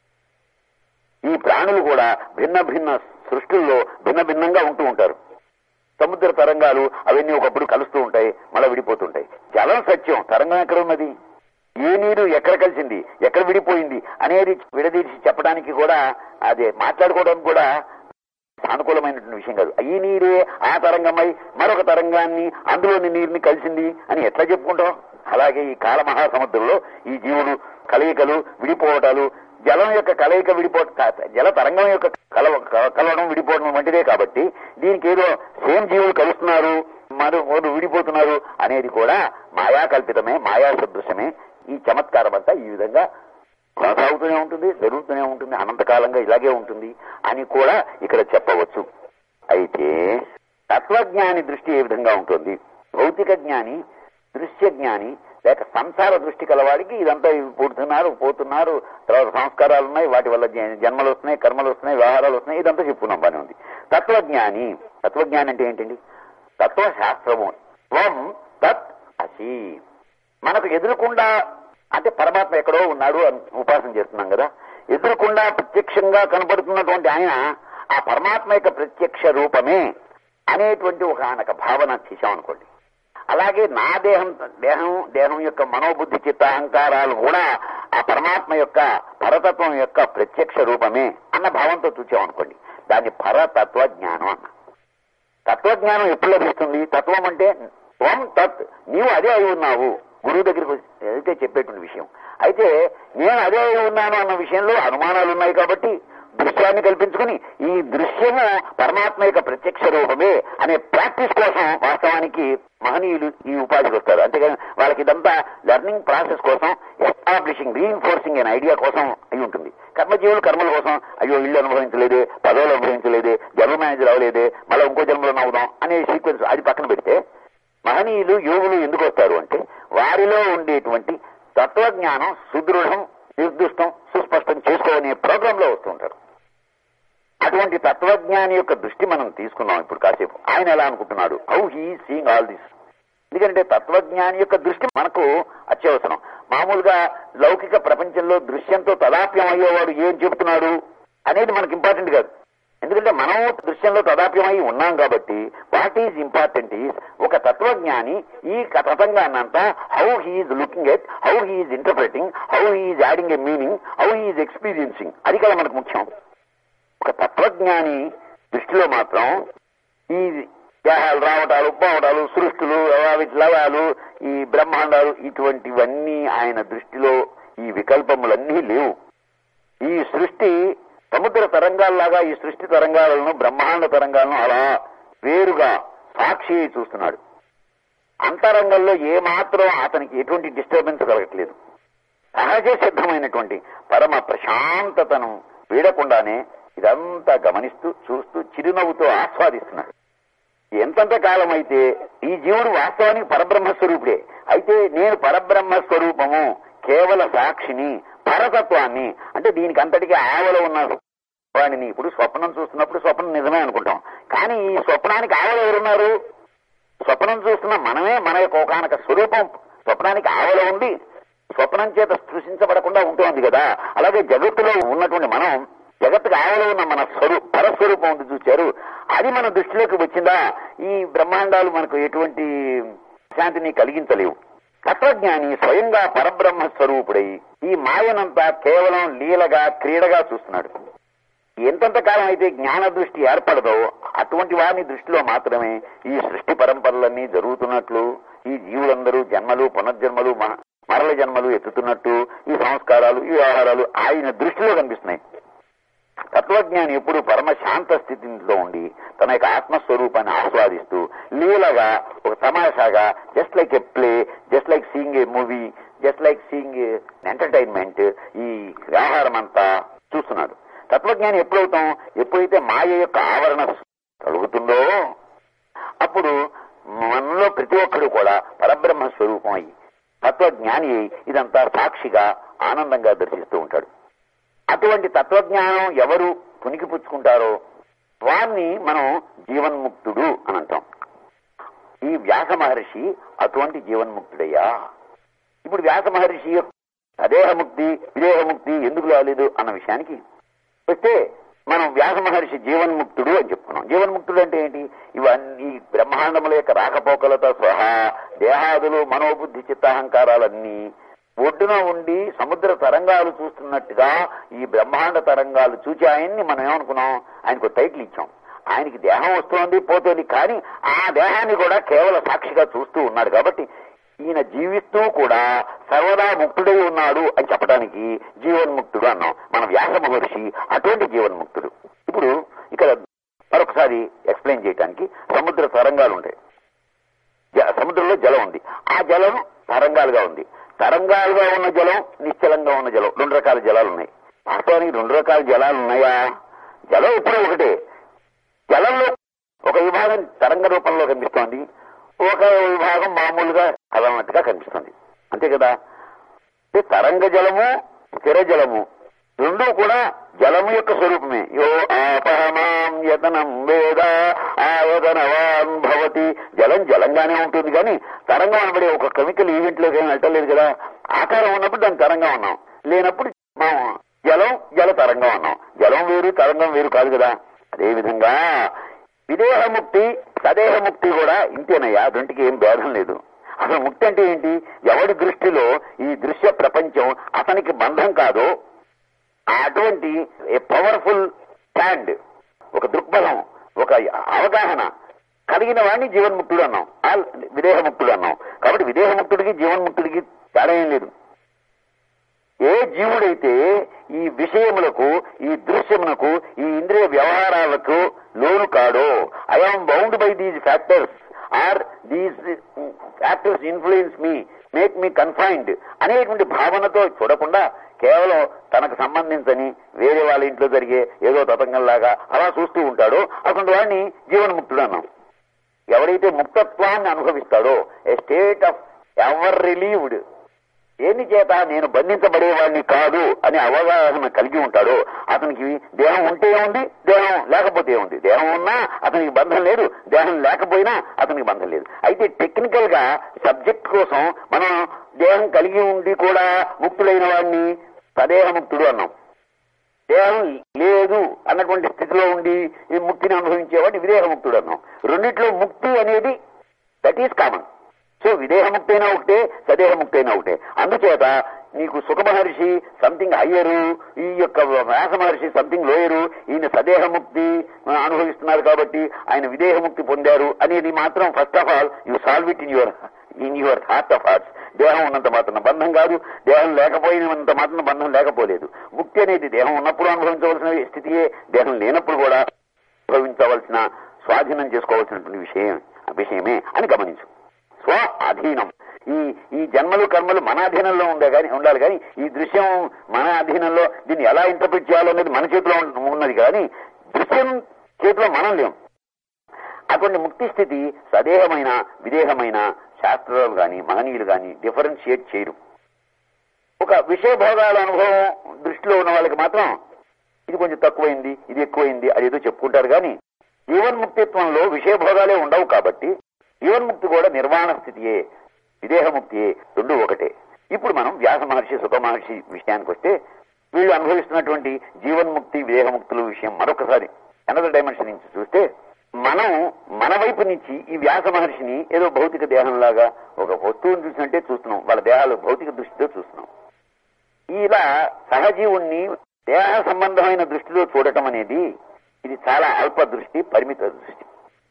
ఈ ప్రాణులు కూడా భిన్న భిన్న సృష్టిల్లో భిన్న భిన్నంగా ఉంటూ ఉంటారు. సముద్ర తరంగాలు అవన్నీ ఒకప్పుడు కలుస్తూ ఉంటాయి, మళ్ళీ విడిపోతుంటాయి. జలం సత్యం, తరంగం ఎక్కడ ఉన్నది, ఏ నీరు ఎక్కడ కలిసింది, ఎక్కడ విడిపోయింది అనేది విడదీసి చెప్పడానికి కూడా, అదే మాట్లాడుకోవడానికి కూడా సానుకూలమైనటువంటి విషయం కాదు. ఈ నీరే ఆ తరంగమై మరొక తరంగాన్ని, అందులోని నీరుని కలిసింది అని ఎట్లా చెప్పుకుంటాం? అలాగే ఈ కాల మహాసముద్రంలో ఈ జీవులు కలయికలు, విడిపోవటాలు, జలం యొక్క కలయిక జల తరంగం యొక్క కలవడం, విడిపోవడం వంటిదే. కాబట్టి దీనికి ఏదో సేమ్ జీవులు కలుస్తున్నారు, మరో విడిపోతున్నారు అనేది కూడా మాయా కల్పితమే, మాయా సదృశ్యమే. ఈ చమత్కారం అంతా ఈ విధంగా కొనసాగుతూనే ఉంటుంది, జరుగుతూనే ఉంటుంది, అనంతకాలంగా ఇలాగే ఉంటుంది అని కూడా ఇక్కడ చెప్పవచ్చు. అయితే తత్వజ్ఞాని దృష్టి ఏ విధంగా ఉంటుంది? భౌతిక జ్ఞాని, దృశ్య జ్ఞాని లేక సంసార దృష్టి కలవాడికి ఇదంతా పుడుతున్నారు, పోతున్నారు, తర్వాత సంస్కారాలు ఉన్నాయి, వాటి వల్ల జన్మలు వస్తున్నాయి, కర్మలు వస్తున్నాయి, వ్యవహారాలు వస్తున్నాయి, ఇదంతా చెప్పుకున్నాం, బానే ఉంది. తత్వజ్ఞాని అంటే ఏంటండి? తత్వశాస్త్రము. త్వం తత్ అసి. మనకు ఎదురుకుండా అంటే పరమాత్మ ఎక్కడో ఉన్నాడు అని ఉపాసన చేస్తున్నాం కదా. ఎదురుకుండా ప్రత్యక్షంగా కనబడుతున్నటువంటి ఆయన ఆ పరమాత్మ యొక్క ప్రత్యక్ష రూపమే అనేటువంటి ఒక భావన చేశామనుకోండి. అలాగే నా దేహం యొక్క మనోబుద్ధి చిత్త అహంకారాలు కూడా ఆ పరమాత్మ యొక్క పరతత్వం యొక్క ప్రత్యక్ష రూపమే అన్న భావంతో చూసామనుకోండి. దాన్ని పరతత్వ జ్ఞానం అన్న. తత్వజ్ఞానం ఎప్పుడు లభిస్తుంది? తత్వం అంటే త్వం తత్, నీవు అదే అయి ఉన్నావు. గురువు దగ్గరికి అయితే చెప్పేటువంటి విషయం. అయితే నేను అదే అయి ఉన్నాను అన్న విషయంలో అనుమానాలు ఉన్నాయి కాబట్టి దృశ్యాన్ని కల్పించుకుని ఈ దృశ్యము పరమాత్మ యొక్క ప్రత్యక్ష రూపమే అనే ప్రాక్టీస్ కోసం వాస్తవానికి మహనీయులు ఈ ఉపాధికి వస్తారు. అంతేగాని వాళ్ళకి ఇదంతా లెర్నింగ్ ప్రాసెస్ కోసం, ఎస్టాబ్లిషింగ్, రీఇన్ఫోర్సింగ్ అనే ఐడియా కోసం అయి ఉంటుంది. కర్మజీవులు కర్మల కోసం, అయ్యో ఇల్లు అనుభవించలేదే, పదవులు అనుభవించలేదే, జనరల్ మేనేజర్ అవ్వలేదే, మళ్ళీ ఇంకో జన్మలో అవుదాం అనే సీక్వెన్స్ అది పక్కన పెడితే మహనీయులు యోగులు ఎందుకు వస్తారు అంటే వారిలో ఉండేటువంటి తత్వజ్ఞానం సుదృఢం, నిర్దిష్టం, సుస్పష్టం చేసుకోవనే ప్రోగ్రామ్ లో వస్తుంటారు. అటువంటి తత్వజ్ఞాని యొక్క దృష్టి మనం తీసుకున్నాం ఇప్పుడు కాసేపు. ఆయన ఎలా అనుకుంటున్నాడు, how he seeing all this. ఎందుకంటే తత్వజ్ఞాని యొక్క దృష్టి మనకు అత్యవసరం. మామూలుగా లౌకిక ప్రపంచంలో దృశ్యంతో తదాప్యం అయ్యేవాడు ఏం చెబుతున్నాడు అనేది మనకు ఇంపార్టెంట్ కాదు. ఎందుకంటే మనం దృశ్యంలో తదాప్యమై ఉన్నాం కాబట్టి వాట్ ఈజ్ ఇంపార్టెంట్ ఈజ్ ఒక తత్వజ్ఞాని ఈ తతంగాన్నంతా how he is looking at, how he is interpreting, how he is adding a meaning, how he is experiencing. అది కదా మనకు ముఖ్యం. ఒక తత్వజ్ఞాని దృష్టిలో మాత్రం ఈ దేహాలు రావటాలు, పోవటాలు, సృష్టులు, లవాలు, ఈ బ్రహ్మాండాలు ఇటువంటివన్నీ ఆయన దృష్టిలో ఈ వికల్పములన్నీ లేవు. ఈ సృష్టి సముద్ర తరంగాల్లాగా ఈ సృష్టి తరంగాలను, బ్రహ్మాండ తరంగాలను అలా వేరుగా సాక్షి చూస్తున్నాడు. అంతరంగంలో ఏమాత్రం అతనికి ఎటువంటి డిస్టర్బెన్స్ కలగట్లేదు. సహజ సిద్ధమైనటువంటి పరమ ప్రశాంతతను వీడకుండానే ఇదంతా గమనిస్తూ, చూస్తూ, చిరునవ్వుతో ఆస్వాదిస్తున్నాడు. ఎంతంత కాలం అయితే ఈ జీవుడు వాస్తవానికి పరబ్రహ్మస్వరూపుడే. అయితే నేను పరబ్రహ్మస్వరూపము, కేవల సాక్షిని, పరతత్వాన్ని, అంటే దీనికి అంతటికీ ఆవల ఉన్న వాడిని. ఇప్పుడు స్వప్నం చూస్తున్నప్పుడు స్వప్నం నిజమే అనుకుంటాం, కానీ ఈ స్వప్నానికి ఆవల ఎవరున్నారు? స్వప్నం చూస్తున్న మనమే, మన యొక్క ఒకనొక స్వరూపం స్వప్నానికి ఆవల ఉండి స్వప్నం చేత స్పృశించబడకుండా ఉంటుంది కదా. అలాగే జగత్తులో ఉన్నటువంటి మనం, జగత్తుకు ఆవల ఉన్న మన పరస్వరూపం ఉంది చూశారు, అది మన దృష్టిలోకి వచ్చిందా ఈ బ్రహ్మాండాలు మనకు ఎటువంటి శాంతిని కలిగించలేవు. తత్వజ్ఞాని స్వయంగా పరబ్రహ్మ స్వరూపుడై ఈ మాయనంతా కేవలం లీలగా, క్రీడగా చూస్తున్నాడు. ఎంతంత కాలం అయితే జ్ఞాన దృష్టి ఏర్పడదో అటువంటి వారిని దృష్టిలో మాత్రమే ఈ సృష్టి పరంపరలన్నీ జరుగుతున్నట్లు, ఈ జీవులందరూ జన్మలు, పునర్జన్మలు, మరల జన్మలు ఎత్తుతున్నట్టు ఈ సంస్కారాలు, ఈ వ్యవహారాలు ఆయన దృష్టిలో కనిపిస్తున్నాయి. తత్వజ్ఞాని ఎప్పుడు పరమ శాంత స్థితిలో ఉండి తన యొక్క ఆత్మస్వరూపాన్ని ఆస్వాదిస్తూ లీలగా, ఒక తమాషాగా, just like a play, just like seeing a movie, just like seeing entertainment, ఈ వ్యవహారం అంతా చూస్తున్నాడు. తత్వజ్ఞాని ఎప్పుడవుతాం? ఎప్పుడైతే మాయ యొక్క ఆవరణ కలుగుతుందో అప్పుడు మనలో ప్రతి ఒక్కరు కూడా పరబ్రహ్మ స్వరూపం అయ్యి తత్వజ్ఞాని అయి ఇదంతా సాక్షిగా ఆనందంగా దర్శిస్తూ ఉంటాడు. అటువంటి తత్వజ్ఞానం ఎవరు పుణికిపుచ్చుకుంటారో వారిని మనం జీవన్ముక్తుడు అని అంటాం. ఈ వ్యాస మహర్షి అటువంటి జీవన్ముక్తుడయ్యా. ఇప్పుడు వ్యాస మహర్షి అదేహముక్తి, విదేహముక్తి ఎందుకు రాలేదు అన్న విషయానికి వస్తే మనం వ్యాస మహర్షి జీవన్ముక్తుడు అని చెప్పుకున్నాం. జీవన్ముక్తుడు అంటే ఏంటి? ఇవన్నీ బ్రహ్మాండముల యొక్క రాకపోకలతో సహా దేహాదులు, మనోబుద్ధి, చిత్తాహంకారాలన్నీ ఒడ్డున ఉండి సముద్ర తరంగాలు చూస్తున్నట్టుగా ఈ బ్రహ్మాండ తరంగాలు చూచి ఆయన్ని మనం ఏమనుకున్నాం? ఆయనకు టైటిల్ ఇచ్చాం. ఆయనకి దేహం వస్తోంది, పోతోంది, కానీ ఆ దేహాన్ని కూడా కేవల సాక్షిగా చూస్తూ ఉన్నాడు. కాబట్టి ఈయన జీవిస్తూ కూడా సర్వదా ముక్తుడై ఉన్నాడు అని చెప్పడానికి జీవన్ముక్తుడు అన్నాం. మన వ్యాస మహర్షి అటువంటి జీవన్ముక్తుడు. ఇప్పుడు ఇక్కడ మరొకసారి ఎక్స్ప్లెయిన్ చేయడానికి సముద్ర తరంగాలు ఉంటాయి. సముద్రంలో జలం ఉంది, ఆ జలం తరంగాలుగా ఉంది. తరంగాలుగా ఉన్న జలం, నిశ్చలంగా ఉన్న జలం, రెండు రకాల జలాలు ఉన్నాయి. వాస్తవానికి రెండు రకాల జలాలు ఉన్నాయా? జలం ఇప్పుడు ఒకటే. జలంలో ఒక విభాగం తరంగ రూపంలో కనిపిస్తోంది, ఒక విభాగం మామూలుగా కదలనట్టుగా కనిపిస్తుంది. అంతే కదా. తరంగ జలము, స్థిర జలము రెండూ కూడా జలము యొక్క స్వరూపమే. యో ఆపహమాం యతనం వేద ఆయతనవాన్ భవతి. జలం జలంగానే ఉంటుంది కానీ తరంగం అనబడే ఒక కెమికల్ ఈవెంట్లోకి ఏమి వెళ్ళలేదు కదా. ఆకారం ఉన్నప్పుడు దాని తరంగం ఉన్నాం, లేనప్పుడు జలం జల తరంగం అన్నాం. జలం వేరు తరంగం వేరు కాదు కదా. అదేవిధంగా విదేహముక్తి సదేహముక్తి కూడా ఇంతేనయ్యా, రెండుకి ఏం భేదం లేదు. అసలు ముక్తి అంటే ఏంటి? ఎవడి దృష్టిలో ఈ దృశ్య ప్రపంచం అతనికి బంధం కాదో అటువంటి ఏ పవర్ఫుల్ స్టాండ్, ఒక దృక్పథం, ఒక అవగాహన కలిగిన వాడిని జీవన్ముక్తుడు అన్నాం, విదేహముక్తుడు అన్నాం. కాబట్టి విదేహముక్తుడికి జీవన్ముక్తుడికి తేడా ఏం లేదు. ఏ జీవుడైతే ఈ విషయములకు, ఈ దృశ్యమునకు, ఈ ఇంద్రియ వ్యవహారాలకు లోను కాడో, I'm bound by these factors or these factors influence me, make me confined అనేటువంటి భావనతో చూడకుండా కేవలం తనకు సంబంధించని వేరే వాళ్ళ ఇంట్లో జరిగే ఏదో తతంగంలాగా అలా చూస్తూ ఉంటాడో అటువంటి వాడిని జీవన్ముక్తుడు అన్నాం. ఎవరైతే ముక్తత్వాన్ని అనుభవిస్తాడో, a state of ever relieved, దేని చేత నేను బంధించబడేవాడిని కాదు అనే అవగాహన కలిగి ఉంటాడో అతనికి దేహం ఉంటే ఉంది, దేహం లేకపోతే ఉంది. దేహం ఉన్నా అతనికి బంధం లేదు, దేహం లేకపోయినా అతనికి బంధం లేదు. అయితే టెక్నికల్ గా సబ్జెక్ట్ కోసం మనం దేహం కలిగి ఉండి కూడా ముక్తులైన వాడిని సదేహముక్తుడు అన్నాం. దేహం లేదు అన్నటువంటి స్థితిలో ఉండి ఈ ముక్తిని అనుభవించేవాడిని విదేహముక్తుడు అన్నాం. రెండిట్లో ముక్తి అనేది దట్ ఈస్ కామన్. సో విదేహముక్తి అయినా ఒకటే, సదేహముక్తి అయినా ఒకటే. అందుచేత నీకు సుఖ మహర్షి సంథింగ్ హయ్యరు, ఈ యొక్క వ్యాస మహర్షి సంథింగ్ లోయరు, ఈయన సదేహముక్తి అనుభవిస్తున్నారు కాబట్టి ఆయన విదేహముక్తి పొందారు అనేది మాత్రం first of all you solve it in your heart of hearts. దేహం ఉన్నంత మాత్రం బంధం కాదు, దేహం లేకపోయినంత మాత్రం బంధం లేకపోలేదు. ముక్తి అనేది దేహం ఉన్నప్పుడు అనుభవించవలసిన స్థితియే, దేహం లేనప్పుడు కూడా అనుభవించవలసిన, స్వాధీనం చేసుకోవాల్సినటువంటి విషయమే అని గమనించు. స్వ అధీనం. ఈ జన్మలు కర్మలు మన అధీనంలో ఉండాలి కానీ ఈ దృశ్యం మన అధీనంలో, దీన్ని ఎలా ఇంటర్ప్రిట్ చేయాలో అనేది మన చేతిలో ఉన్నది కానీ దృశ్యం చేతిలో మనం లేం. అటువంటి ముక్తి స్థితి సదేహమైన విదేహమైన శాస్త్రాలు కానీ మహనీయులు కానీ డిఫరెన్షియేట్ చేయరు. ఒక విషయభోగాల అనుభవం దృష్టిలో ఉన్న వాళ్ళకి మాత్రం ఇది కొంచెం తక్కువైంది, ఇది ఎక్కువైంది అదేదో చెప్పుకుంటారు కానీ జీవన్ముక్తిత్వంలో విషయభోగాలే ఉండవు. కాబట్టి జీవన్ముక్తి కూడా నిర్వాణ స్థితియే, విదేహముక్తియే, రెండు ఒకటే. ఇప్పుడు మనం వ్యాస మహర్షి సుఖ మహర్షి విషయానికి వస్తే వీళ్ళు అనుభవిస్తున్నటువంటి జీవన్ముక్తి విదేహముక్తుల విషయం మరొకసారి అనదర్ డైమెన్షన్ నుంచి చూస్తే మనం మన వైపు నుంచి ఈ వ్యాస మహర్షిని ఏదో భౌతిక దేహంలాగా ఒక వస్తువుని చూసినట్టే చూస్తున్నాం, వాళ్ళ దేహాలు భౌతిక దృష్టితో చూస్తున్నాం. ఇలా సహజీవుణ్ణి దేహ సంబంధమైన దృష్టిలో చూడటం అనేది ఇది చాలా అల్ప దృష్టి, పరిమిత దృష్టి.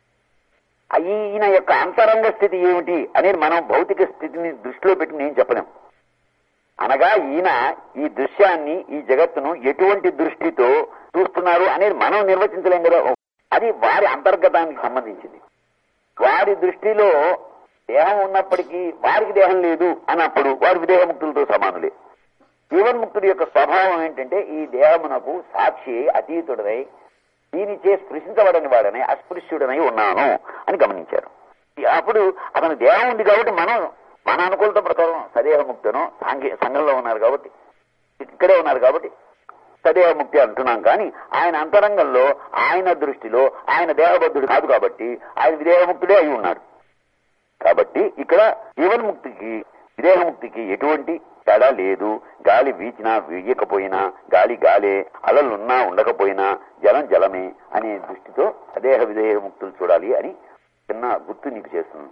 ఈయన యొక్క అంతరంగ స్థితి ఏమిటి అనేది మనం భౌతిక స్థితిని దృష్టిలో పెట్టి నేను చెప్పలేం. అనగా ఈయన ఈ దృశ్యాన్ని, ఈ జగత్తును ఎటువంటి దృష్టితో చూస్తున్నారు అనేది మనం నిర్వచించలేం కదా. అది వారి అంతర్గతానికి సంబంధించింది. వారి దృష్టిలో దేహం ఉన్నప్పటికీ వారికి దేహం లేదు అన్నప్పుడు వారి విదేహముక్తులతో సమానులే. జీవన్ముక్తుడి యొక్క స్వభావం ఏంటంటే ఈ దేహమునకు సాక్షి అతీతుడనై దీనిచే స్పృశించబడని వాడని అస్పృశ్యుడనై ఉన్నాను అని గమనించారు. అప్పుడు అతని దేహం ఉంది కాబట్టి మనం మన అనుకూలత ప్రకారం సదేహముక్తను సంఘంలో ఉన్నారు కాబట్టి ఇక్కడే ఉన్నారు కాబట్టి సదేహముక్తి అంటున్నాం. కానీ ఆయన అంతరంగంలో ఆయన దృష్టిలో ఆయన దేహబద్ధుడు కాదు కాబట్టి ఆయన విదేహముక్తుడే అయి ఉన్నాడు. కాబట్టి ఇక్కడ జీవన్ముక్తికి విదేహముక్తికి ఎటువంటి తేడా లేదు. గాలి వీచినా వీయకపోయినా గాలి గాలే, అలలున్నా ఉండకపోయినా జలం జలమే అనే దృష్టితో సదేహ విదేహముక్తులు చూడాలి అని చిన్న గుర్తు నీకు చేస్తున్నాను.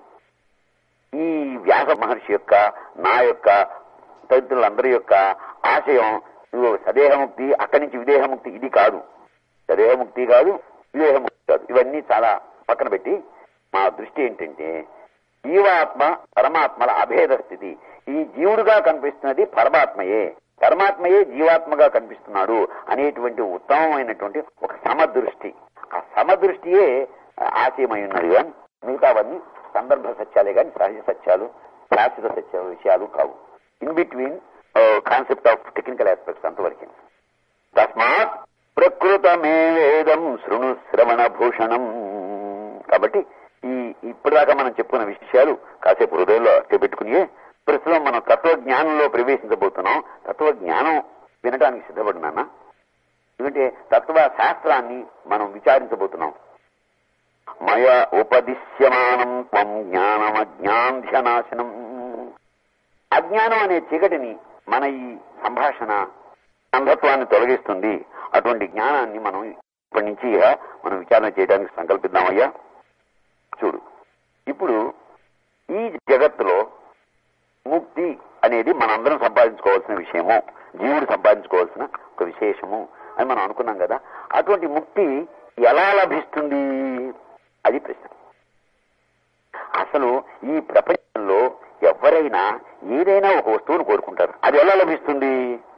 ఈ వ్యాస మహర్షి యొక్క, నా యొక్క, తదితరులందరి యొక్క ఆశయం సదేహముక్తి, అక్కడి నుంచి విదేహముక్తి ఇది కాదు. సదేహముక్తి కాదు, విదేహముక్తి కాదు. ఇవన్నీ చాలా పక్కన పెట్టి మా దృష్టి ఏంటంటే జీవాత్మ పరమాత్మల అభేద స్థితి. ఈ జీవుడుగా కనిపిస్తున్నది పరమాత్మయే, పరమాత్మయే జీవాత్మగా కనిపిస్తున్నాడు అనేటువంటి ఉత్తమమైనటువంటి ఒక సమదృష్టి. ఆ సమదృష్టియే ఆశయమై ఉన్నది కానీ మిగతావన్నీ సందర్భ సత్యాలే కానీ సహజ సత్యాలు, శాశ్వత సత్య విషయాలు కావు. In between concept of technical aspects అంతవరకు. తస్మాత్ ప్రకృతమే వేదం శృణు శ్రవణ భూషణం. కాబట్టి ఇప్పటిదాకా మనం చెప్పుకున్న విషయాలు కాసేపు హృదయంలో పెట్టుకుని ప్రస్తుతం మనం తత్వజ్ఞానంలో ప్రవేశించబోతున్నాం. తత్వజ్ఞానం వినడానికి సిద్ధపడినానా? ఎందుకంటే తత్వ శాస్త్రాన్ని మనం విచారించబోతున్నాం. మయ ఉపదిశ్యమానం త్వం జ్ఞానమజ్ఞాంధ్యనాశనం. అజ్ఞానం అనే చీకటిని మన ఈ సంభాషణ అంధత్వాన్ని తొలగిస్తుంది. అటువంటి జ్ఞానాన్ని మనం ఇప్పటి నుంచి మనం విచారణ చేయడానికి సంకల్పిద్దామయ్యా. చూడు, ఇప్పుడు ఈ జగత్తులో ముక్తి అనేది మనందరం సంపాదించుకోవాల్సిన విషయము, జీవుడు సంపాదించుకోవాల్సిన ఒక విశేషము అని మనం అనుకున్నాం కదా. అటువంటి ముక్తి ఎలా లభిస్తుంది అది ప్రశ్న. అసలు ఈ ప్రపంచంలో ఎవరైనా ఏదైనా ఒక వస్తువును కోరుకుంటారు. అది ఎలా లభిస్తుంది?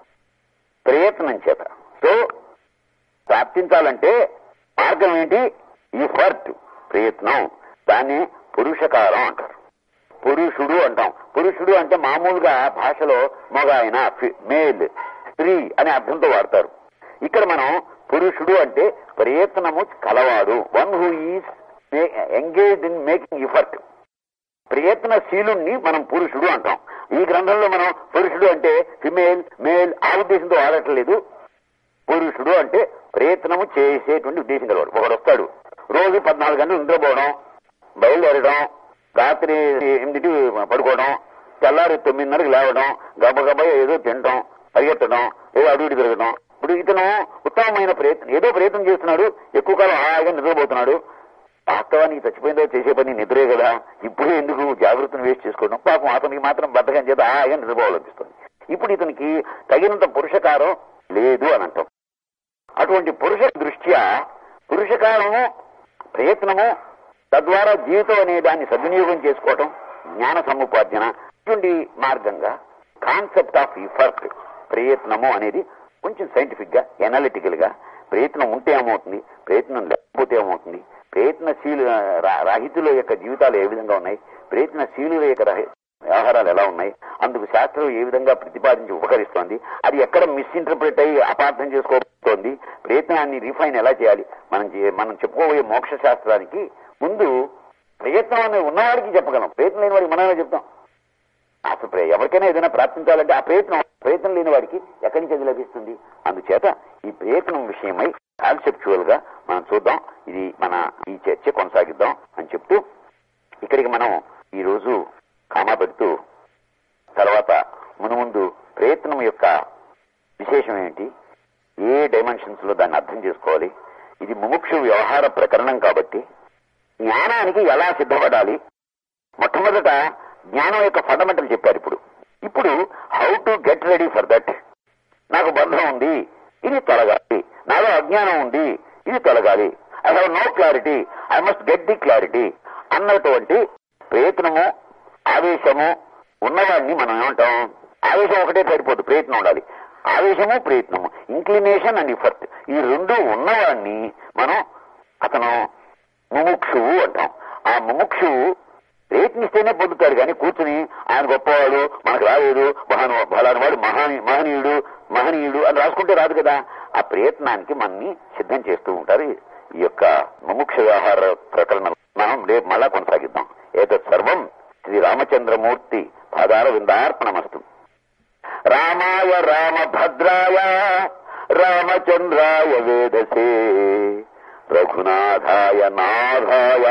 ప్రయత్నం చేత. సో ప్రాప్తించాలంటే మార్గం ఏంటి? ఎఫర్ట్, ప్రయత్నం. దాన్ని పురుషకారం అంటారు. పురుషుడు అంటాం. పురుషుడు అంటే మామూలుగా భాషలో మగ ఆయన, మేల్, స్త్రీ అనే అర్థంతో వాడతారు. ఇక్కడ మనం పురుషుడు అంటే ప్రయత్నము కలవాడు, one who is engaged in making effort. ప్రయత్నశీలుణ్ణి మనం పురుషుడు అంటాం. ఈ గ్రంథంలో మనం పురుషుడు అంటే ఫిమేల్, మేల్ ఆ ఉద్దేశంతో వాడట్లేదు. పురుషుడు అంటే ప్రయత్నము చేసేటువంటి ఉద్దేశం కలవాడు. ఒకడు వస్తాడు, రోజు 14 గంటలు నిద్రపోవడం, బయలుదేరడం, రాత్రి 8కి పడుకోవడం, తెల్లారి 9:30కి లేవడం, గబగబా ఏదో తినడం, పరిగెత్తడం, ఏదో అడుగు ఇటు తిరగడం. ఇప్పుడు ఇతను ఉత్తమమైన ప్రయత్నం, ఏదో ప్రయత్నం చేస్తున్నాడు, ఎక్కువ కాలం హాయిగా నిద్రపోతున్నాడు. వాస్తవానికి చచ్చిపోయిందో చేసే పని నిద్రే కదా, ఇప్పుడే ఎందుకు జాగ్రత్తను వేస్ట్ చేసుకోవడం? పాపం అతనికి మాత్రం బద్ధకం చేత హాయిగా నిద్రపోవాలనిపిస్తుంది. ఇప్పుడు ఇతనికి తగినంత పురుషకారం లేదు అని అంటాం. అటువంటి పురుష దృష్ట్యా పురుషకారము, ప్రయత్నము, తద్వారా జీవితం అనే దాన్ని సద్వినియోగం చేసుకోవటం, జ్ఞాన సముపార్జన, ఇటువంటి మార్గంగా కాన్సెప్ట్ ఆఫ్ ఎఫర్ట్, ప్రయత్నము అనేది కొంచెం సైంటిఫిక్ గా, ఎనాలిటికల్ గా, ప్రయత్నం ఉంటే ఏమవుతుంది, ప్రయత్నం లేకపోతే ఏమవుతుంది, ప్రయత్నశీలు రాహితుల యొక్క జీవితాలు ఏ విధంగా ఉన్నాయి, ప్రయత్నశీలుల యొక్క వ్యవహారాలు ఎలా ఉన్నాయి, అందుకు శాస్త్రం ఏ విధంగా ప్రతిపాదించి ఉపకరిస్తోంది, అది ఎక్కడ మిస్ఇంటర్ప్రిట్ అయ్యి అపార్థం చేసుకోబోతోంది, ప్రయత్నాన్ని రిఫైన్ ఎలా చేయాలి. మనం చెప్పుకోబోయే మోక్ష శాస్త్రానికి ముందు ప్రయత్నం అనేది ఉన్నవాడికి చెప్పగలం, ప్రయత్నం లేని వాడికి మనమే చెప్తాం. అసలు ఎవరికైనా ఏదైనా ప్రార్థించాలంటే ఆ ప్రయత్నం లేని వాడికి ఎక్కడి నుంచి అది లభిస్తుంది? అందుచేత ఈ ప్రయత్నం విషయమై కాన్సెప్చువల్ గా మనం చూద్దాం. ఇది మన ఈ చర్చ కొనసాగిద్దాం అని చెప్తూ ఇక్కడికి మనం ఈ రోజు కామా పెడుతూ, తర్వాత మునుముందు ప్రయత్నం యొక్క విశేషం ఏంటి, ఏ డైమెన్షన్స్ లో దాన్ని అర్థం చేసుకోవాలి, ఇది ముముక్షు వ్యవహార ప్రకరణం కాబట్టి జ్ఞానానికి ఎలా సిద్ధపడాలి, మొట్టమొదట జ్ఞానం యొక్క ఫండమెంటల్ చెప్పారు. ఇప్పుడు how to get ready for that. నాకు బంధం ఉంది, ఇది తొలగాలి. నాలో అజ్ఞానం ఉంది, ఇది తొలగాలి. I have no clarity, I must get the clarity అన్నటువంటి ప్రయత్నము, ఆవేశము ఉన్నవాడిని మనం ఏమంటాం? ఆవేశం ఒకటే సరిపోదు, ప్రయత్నం ఉండాలి. ఆవేశము, ప్రయత్నము, ఇంక్లినేషన్ అండ్ ఎఫర్ట్, ఈ రెండు ఉన్నవాడిని మనం అతను ముముక్షువు అంటాం. ఆ ముముక్షువు ప్రయత్నిస్తేనే పొందుతాడు, కానీ కూర్చుని ఆయన గొప్పవాడు, మనకు రాలేదు, బలాని వాడు మహనీయుడు అని రాసుకుంటే రాదు కదా. ఆ ప్రయత్నానికి మనని సిద్ధం చేస్తూ ఉంటారు. ఈ యొక్క ముముక్ష వ్యవహార ప్రకరణం మనం రేపు మళ్ళా కొనసాగిద్దాం. ఏతత్ సర్వం శ్రీ రామచంద్రమూర్తి పాదార విందార్పణమస్తు. రామాయ రామభద్రాయ రామచంద్రాయ వేదసే రఘునాథాయ నాథాయ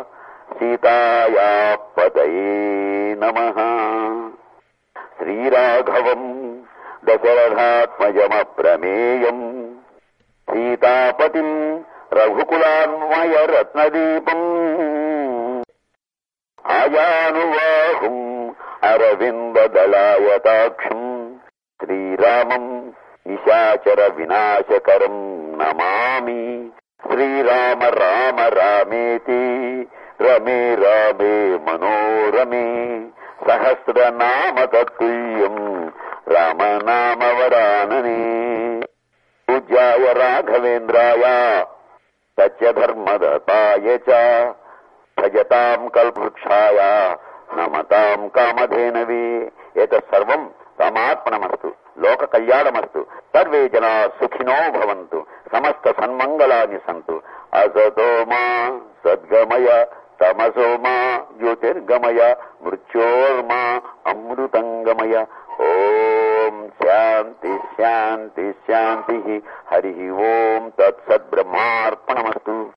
సీతాయా పతయే నమః. శ్రీరాఘవం దశరథాత్మజమప్రమేయం సీతాపతిం రఘుకులాన్వయ రత్నదీపం ఆయానువాహుం అరవిందదళాయతాక్షం శ్రీరామం నిశాచర వినాశకరం నమామి. శ్రీరామ రామ రామేతి రమే రామే మనోరమే సహస్రనామ తత్తుల్యం రామనామవరాననే. పూజ్యాయ రాఘవేంద్రాయ సత్యధర్మదతాయ చ భజతాం కల్పవృక్షాయ నమతాం కామధేనవే. ఏతత్సర్వం రామార్పణమస్తు. లోక కళ్యాణమస్తు. సర్వే జనా సుఖినో భవంతు. సమస్త సన్మంగళాని సంతు. అసతో మా సద్గమయ తమసో మా జ్యోతిర్గమయ మృత్యోర్మా అమృతంగమయ. ఓం శాంతి శాంతి శాంతి. హరి ఓం తత్సత్ బ్రహ్మార్పణమస్తు.